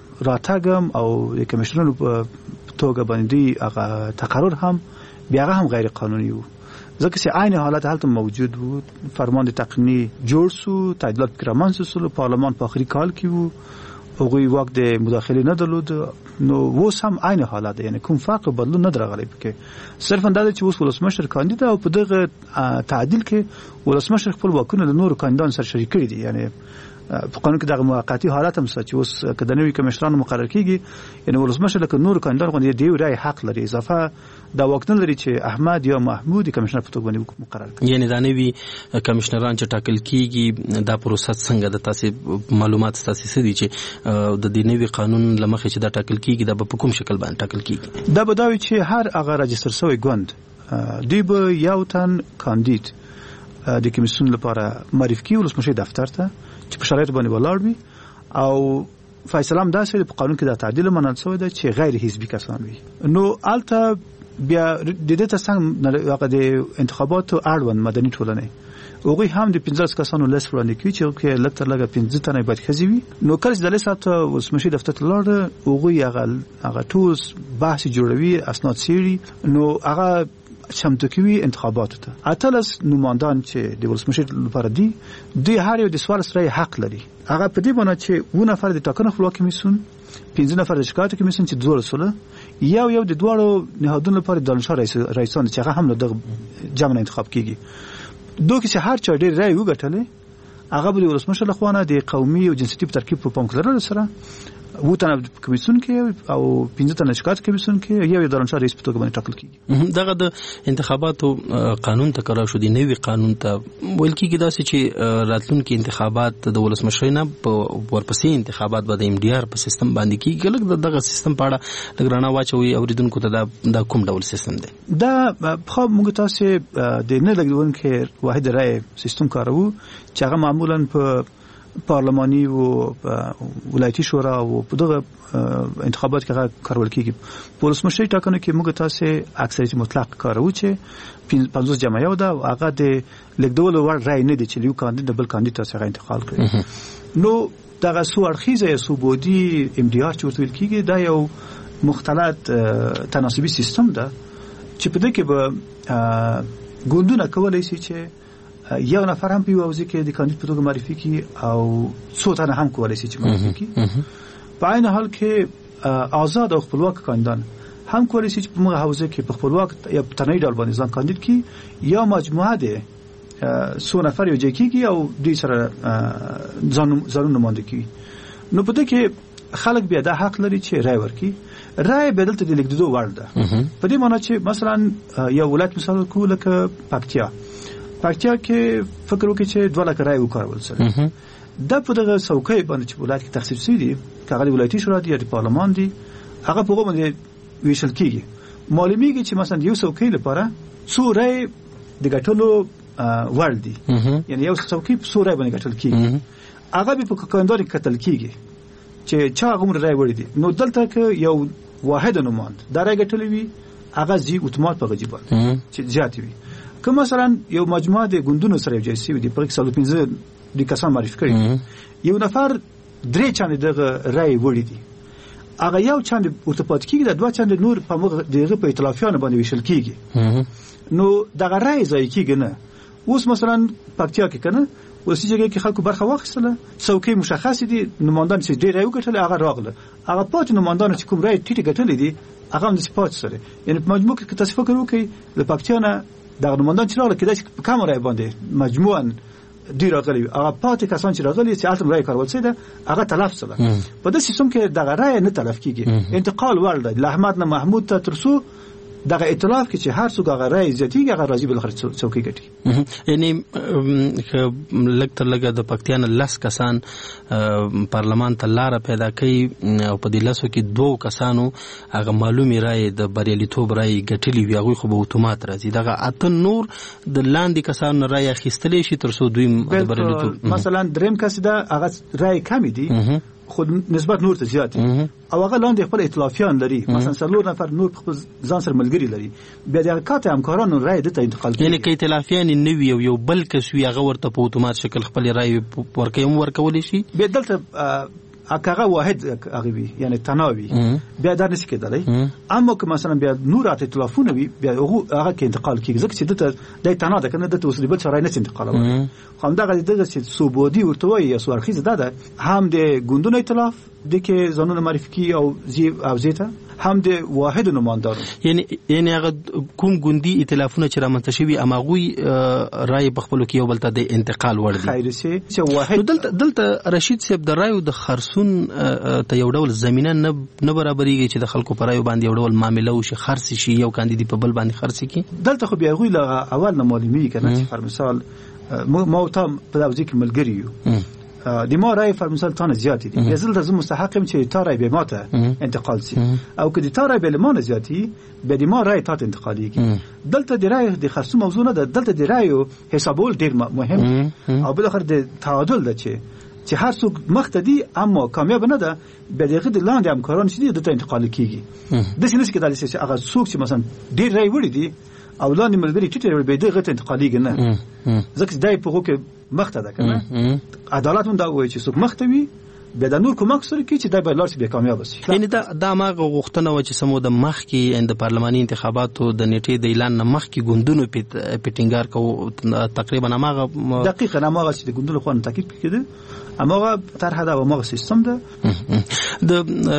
راتګم او د کمشنرانو په توګه باندې هغه تقرر هم بیا هم غیر قانوني وو ځکه چې عین حالت هلته موجود وو فرمان د تقنینی جوړ سو تعدیلات کرمان سو پارلمان په اخري کال کې وو هغه وخت د مداخله نه درلود نو وو هم عین حالت یعنی کوم فرق بدلون نه درغلی پکې صرف اندازه چې اوس ولسمشر کاندید او په دغه تعدیل کې ولسمشر خپل واکونه د نور کاندیدان سره شریک کړي دي یعنی په قانون کې دغه موقتی حالت هم چې اوس کله نوې کمشنران مقرر کیږي یعنی ولسمشر لکه نور کاندیدان غوښتي دی رای حق لري اضافه دا وخت لري چې احمد یا محمود کمشنر په توګه باندې مقرر کړي یعنی دا نوې کمشنران چې ټاکل کیږي دا پروسه څنګه د تاسو معلومات تاسو سدي چې د دې نوې قانون لمخې چې دا ټاکل کیږي دا په کوم شکل باندې ټاکل کیږي دا بداوي چې هر هغه راجستر شوی ګوند دی به یو تن کاندید د کمیسیون لپاره معرفي کی ولسمشر دفتر ته چې په شرایط باندې ولاړ وي او فیصله هم داسې په قانون کې د تعدیل منل شوی دی چې غیر حزبي کسان وي نو الته بیا د دې ته څنګه هغه د انتخاباتو اړوند مدني ټولنه هغه هم د پنځه کسانو لیست وړاندې کوي چې لکه لږه پنځه تنه باید خزي نو کله چې د لیست ولسمشر دفتر ته لاړ هغه هغه هغه ټول بحث جوړوي اسناد سيري نو هغه چمتو کوي انتخاباتو ته اتلس نمایندان چې د ولسمشر لپاره دي دوی هر یو د سوال سره حق لري هغه په دې باندې چې و نفر د ټاکنو خپلواکي کمیسیون پنځه نفر د شکایت کمیسیون چې دوه رسوله یو یو د دوړو نهادونو لپاره د دانشور رئیسان چې هغه هم د جمع انتخاب کیږي دوی چې هر چا ډېر رای وګټلې هغه به ولسمشر لخوانه د قومي او جنسيتي په ترکیب په پام کې لرل سره و تنه کمیسیون کې او پنځه تنه شکایت کمیسیون کې یو دانشور رئیس په توګه باندې ټاکل کیږي دغه د انتخاباتو قانون ته قرار شو دی نوی قانون ته ویل کیږي دا چې راتلونکي انتخابات د ولسمشر نه په ورپسې انتخابات به د ام ډي ار په سیستم باندې کیږي لکه دغه سیستم په اړه لګرانه واچوي اوریدونکو ته دا کوم ډول سیستم دی دا خو موږ تاسو د نه لګون کې واحد رائے سیستم کارو چې هغه معمولا په پارلماني او ولایتي شورا او په دغه انتخابات کې کارول کیږي په ولسمشري ټاکنو کې موږ تاسو اکثریت مطلق کارو چې پنځوس جمع یو ده او هغه د لیکدول وړ رای نه دي چې یو کاندید بل کاندید تاسو انتقال کړي نو دغه سو اړخیزه یا سوبودي ام ډي ار چې ورته ویل کیږي دا یو مختلط تناسبي سیستم ده چې په دې کې به ګوندونه کولای شي چې یو نفر هم په یو ځای کې د کاندید په توګه معرفي کړي او څو تنه هم کولای شي چې معرفي کړي په عین حال کې آزاد او خپلواک کاندیدان هم کولای شي چې په موږ حوزه کې په خپلواک یا په تنهایی ډول باندې ځان کاندید کړي یا مجموعه ده څو نفر یو ځای کېږي او دوی سره ځان ځانونه مونږ کوي نو په دې کې خلک بیا د حق لري چې رای ورکړي رای بدلته د لیکدو وړ ده په دې معنی چې مثلا یو ولایت مثال کو لکه پکتیا پکتیا کې فکر وکړي چې دوه لک رای وکړول سره د په دغه څوکۍ باندې چې ولایت کې تخصیص شوی دی کاغذ ولایتي شورا دی یا د پارلمان دی هغه په کومه باندې ویشل کیږي معلومیږي چې مثلا یو څوکۍ لپاره څو رای د ګټلو وړ دي یعنی یو څوکۍ په څو رای باندې ګټل کیږي هغه به په کاندار کتل کیږي چې چا غوړ رای وړي دي نو دلته کې یو واحد نماند دا رای ګټلې وي هغه زی اتومات په غجبه چې زیات وي که مثلا یو مجموعه د ګوندونو سره یو ځای دي په څلور پنځه د کسان معرفي کړي یو نفر درې چاندې دغه رای وړي دي هغه یو چاند ورته پات کیږي د دوه چاند نور په موږ دغه په ائتلافیانو باندې ویشل کیږي نو دغه رای ځای کیږي نه اوس مثلا پکتیا کې کنه اوس چې کې خلکو برخه واخیستله څوکۍ مشخص دي نمائندان چې ډېر رای وګټل هغه راغله هغه پات نمائندان چې کوم رای ټیټ ګټلې دي هغه هم د سپات سره یعنی په مجموع کې تاسو فکر وکړئ د پکتیا نه دغه نمائندان چې راغله کېدای شي په کوم رای باندې مجموعاً ډیر راغلي هغه پاتې کسان چې راغلي چې الته رای کارول شي دا هغه تلف شول په دې سیستم کې دغه رای نه تلف کیږي انتقال ورده له احمد نه محمود ته ترسو دغه ائتلاف کې چې هر څوک هغه رای زیاتیږي هغه راځي بل خرڅ څوکۍ ګټي یعنی لکه لګه د پکتیا نه لس کسان پارلمان ته لار پیدا کوي او په دې لاسو کې دوه کسانو هغه معلومي رای د بریالیتوب رای ګټلی وي هغه خو به اتومات راځي دغه اته نور د لاندې کسانو رای اخیستلی شي تر څو دوی د بریالیتوب مثلا دریم کس دا هغه رای کم دي خود نسبت نور ته زیات او هغه لاندې خپل ائتلافیان لري مثلا څلور نفر نور خپل ځان سره ملګری لري بیا د کاته همکارانو رای د ته انتقال کوي یعنی کې ائتلافیان نه وي یو بل کس وي هغه ورته په اتومات شکل خپل رای ورکوي ورکول شي بیا دلته هغه واحد هغه وي یعنی تناوي بیا دا نشي کېدلی اما که مثلا بیا نور ائتلافونه وي بیا هغه کې انتقال کیږي ځکه چې دته د تناو ده کنه دته وسلی بل شرای نه انتقالوي خو همدغه دغه چې صوبودي ورته وي یا سوارخیز ده هم د ګوندونو ائتلاف د کې ځانونه معرفي کی او زی او زیته هم د واحد نمائندانو یعنی یعنی هغه کوم ګوندي ائتلافونه چې رامنځته شوي اماغوي رای په خپل کې یو بل ته د انتقال ور دي خیر سي چې واحد دلته دلته رشید صاحب د رایو د خرصون ته یو ډول زمينه نه نه برابرېږي چې د خلکو پر رایو باندې یو ډول معاملې او شي خرڅ شي یو کاندید په بل باندې خرڅ کی دلته خو بیا غوي لا اول نه معلومي کنه چې پر مثال مو ته په دغه ځکه ملګری یو د ما رای پر مثال تانه زیات دي یزل د مستحقم چې تا رای به ماته انتقال سي او که د تا رای به لمانه زیاتی به د ما رای تا انتقالي کی دلته د رای د خرڅ موضوع نه دلته د رای حسابول ډیر مهم او بل اخر د تعادل ده چې چې هر څوک مختدي اما کامیاب نه ده به دغه د لاندې همکاران شدي د انتقال کیږي د سینې کې د لسه هغه څوک چې مثلا ډیر رای وړي دي او لاندې ملګری ټیټر به دغه انتقالي نه ځکه دای په وګه مخته ده کنه عدالت هم دا وایي چې څوک مختوي به د نور کومک سره کې چې دای به لارس به کامیاب شي یعنی دا د ماغه غوښتنه و چې سمو د مخ کې د پارلماني انتخاباتو د نیټې د اعلان نه مخ کې ګوندونو پیټینګار کو تقریبا ماغه دقیقاً ماغه چې د ګوندونو خو نه تاکید کړي اماغه طرح دا ماغه سیستم ده د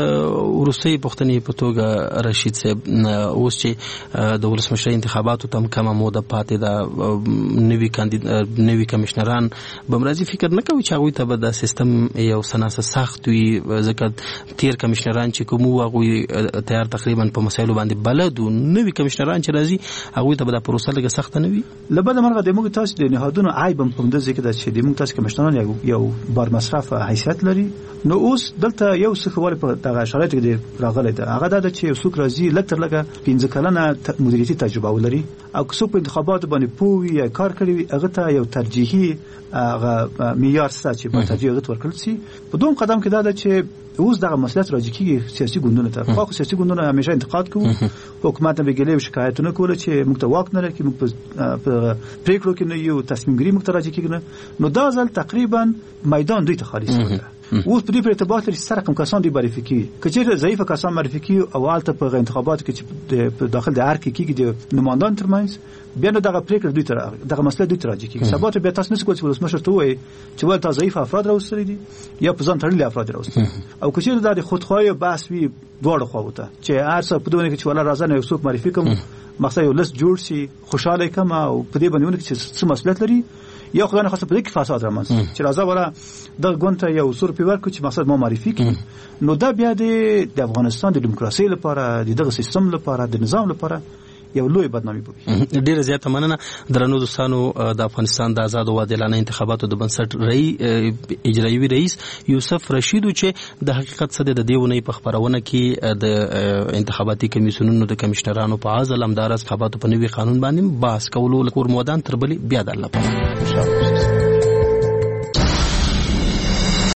روسي پښتني په توګه رشید صاحب اوس چې د ولسمشر انتخاباتو تم کومه موده پاتې ده نوی کاندید نوی کمشنران بمرازي فکر نه کوي چې هغه ته به د سیستم یو سناسه سخت وي ځکه تیر کمشنران چې کوم هغه تیار تقریبا په مسایلو باندې بلد او نوی کمشنران چې راځي هغه ته به د پروسه لګه سخت نه وي لبد مرغه د موږ تاسو د نهادونو عیب په دې ځکه چې د موږ تاسو کمشنران یو بار مصرف حیثیت لري نو اوس دلته یو څه خبره په دغه شرایطو کې راغلی ده هغه دا چې یو څوک راځي لکه لکه پنځه کلنه مدیریتي تجربه ولري او که څوک په انتخاباتو باندې پوه یا کار کړی هغه ته یو ترجیحي هغه معیار شته چې په ترجیح هغه ورکړل شي. په دوم قدم کې دا ده چې اوس دغه مسئله راځي کېږي سیاسي ګوندونو ته. خو سیاسي ګوندونه همیشه انتقاد کوي، حکومت به ګلې شکایتونه کوله چې موږ ته واک نه لري، موږ په پریکړو کې نه یو تصمیم ګیری موږ ته راځي کېږي. نو دا ځل تقریبا میدان دوی ته خالي شوی. اوس په دې په ارتباط لري سره کوم کسان دی معرفي کوي، کچېره ضعیف کسان معرفي کوي او حالت په انتخاباتو کې چې په داخل د ارګ کې کېږي د نمائندان ترمنځ بیا نو دغه پریکړه دوی ته دغه مسله دوی ته راځي کېږي. سبا ته بیا تاسو نشئ کولای چې ولسمشر ته وایي چې ول تاسو ضعیف افراد راوستل دي یا په ځان تړلي افراد راوستل او کچېره د خودخواهی بحث وي دواړه خواوته چې هر څه په دوی کې چې ولا راځنه یو څوک معرفي کوم مقصد یو لست جوړ شي خوشاله کوم او په دې باندې چې څه مسؤلیت لري یا خدای نه خاصه په دې کې فساد رامنځ چې راځه ولا د ګونته یو سور پیور کو چې مقصد ما معرفي کړي. نو دا بیا د افغانستان د دیموکراسي لپاره د دغه سیستم لپاره د نظام لپاره یو لوی بدنامي بوي. ډیره زیاته مننه درنو دوستانو. د افغانستان د آزاد او عادلانه انتخاباتو د بنسټ رئیس اجرایي رئیس یوسف رشیدو چې د حقیقت څخه د دیونه په خبرونه کې د انتخاباتي کمیسیونونو د کمشنرانو په ازل امدار انتخاباتو په نوي قانون باندې بحث کولو لپاره مودان تربلي بیا د الله په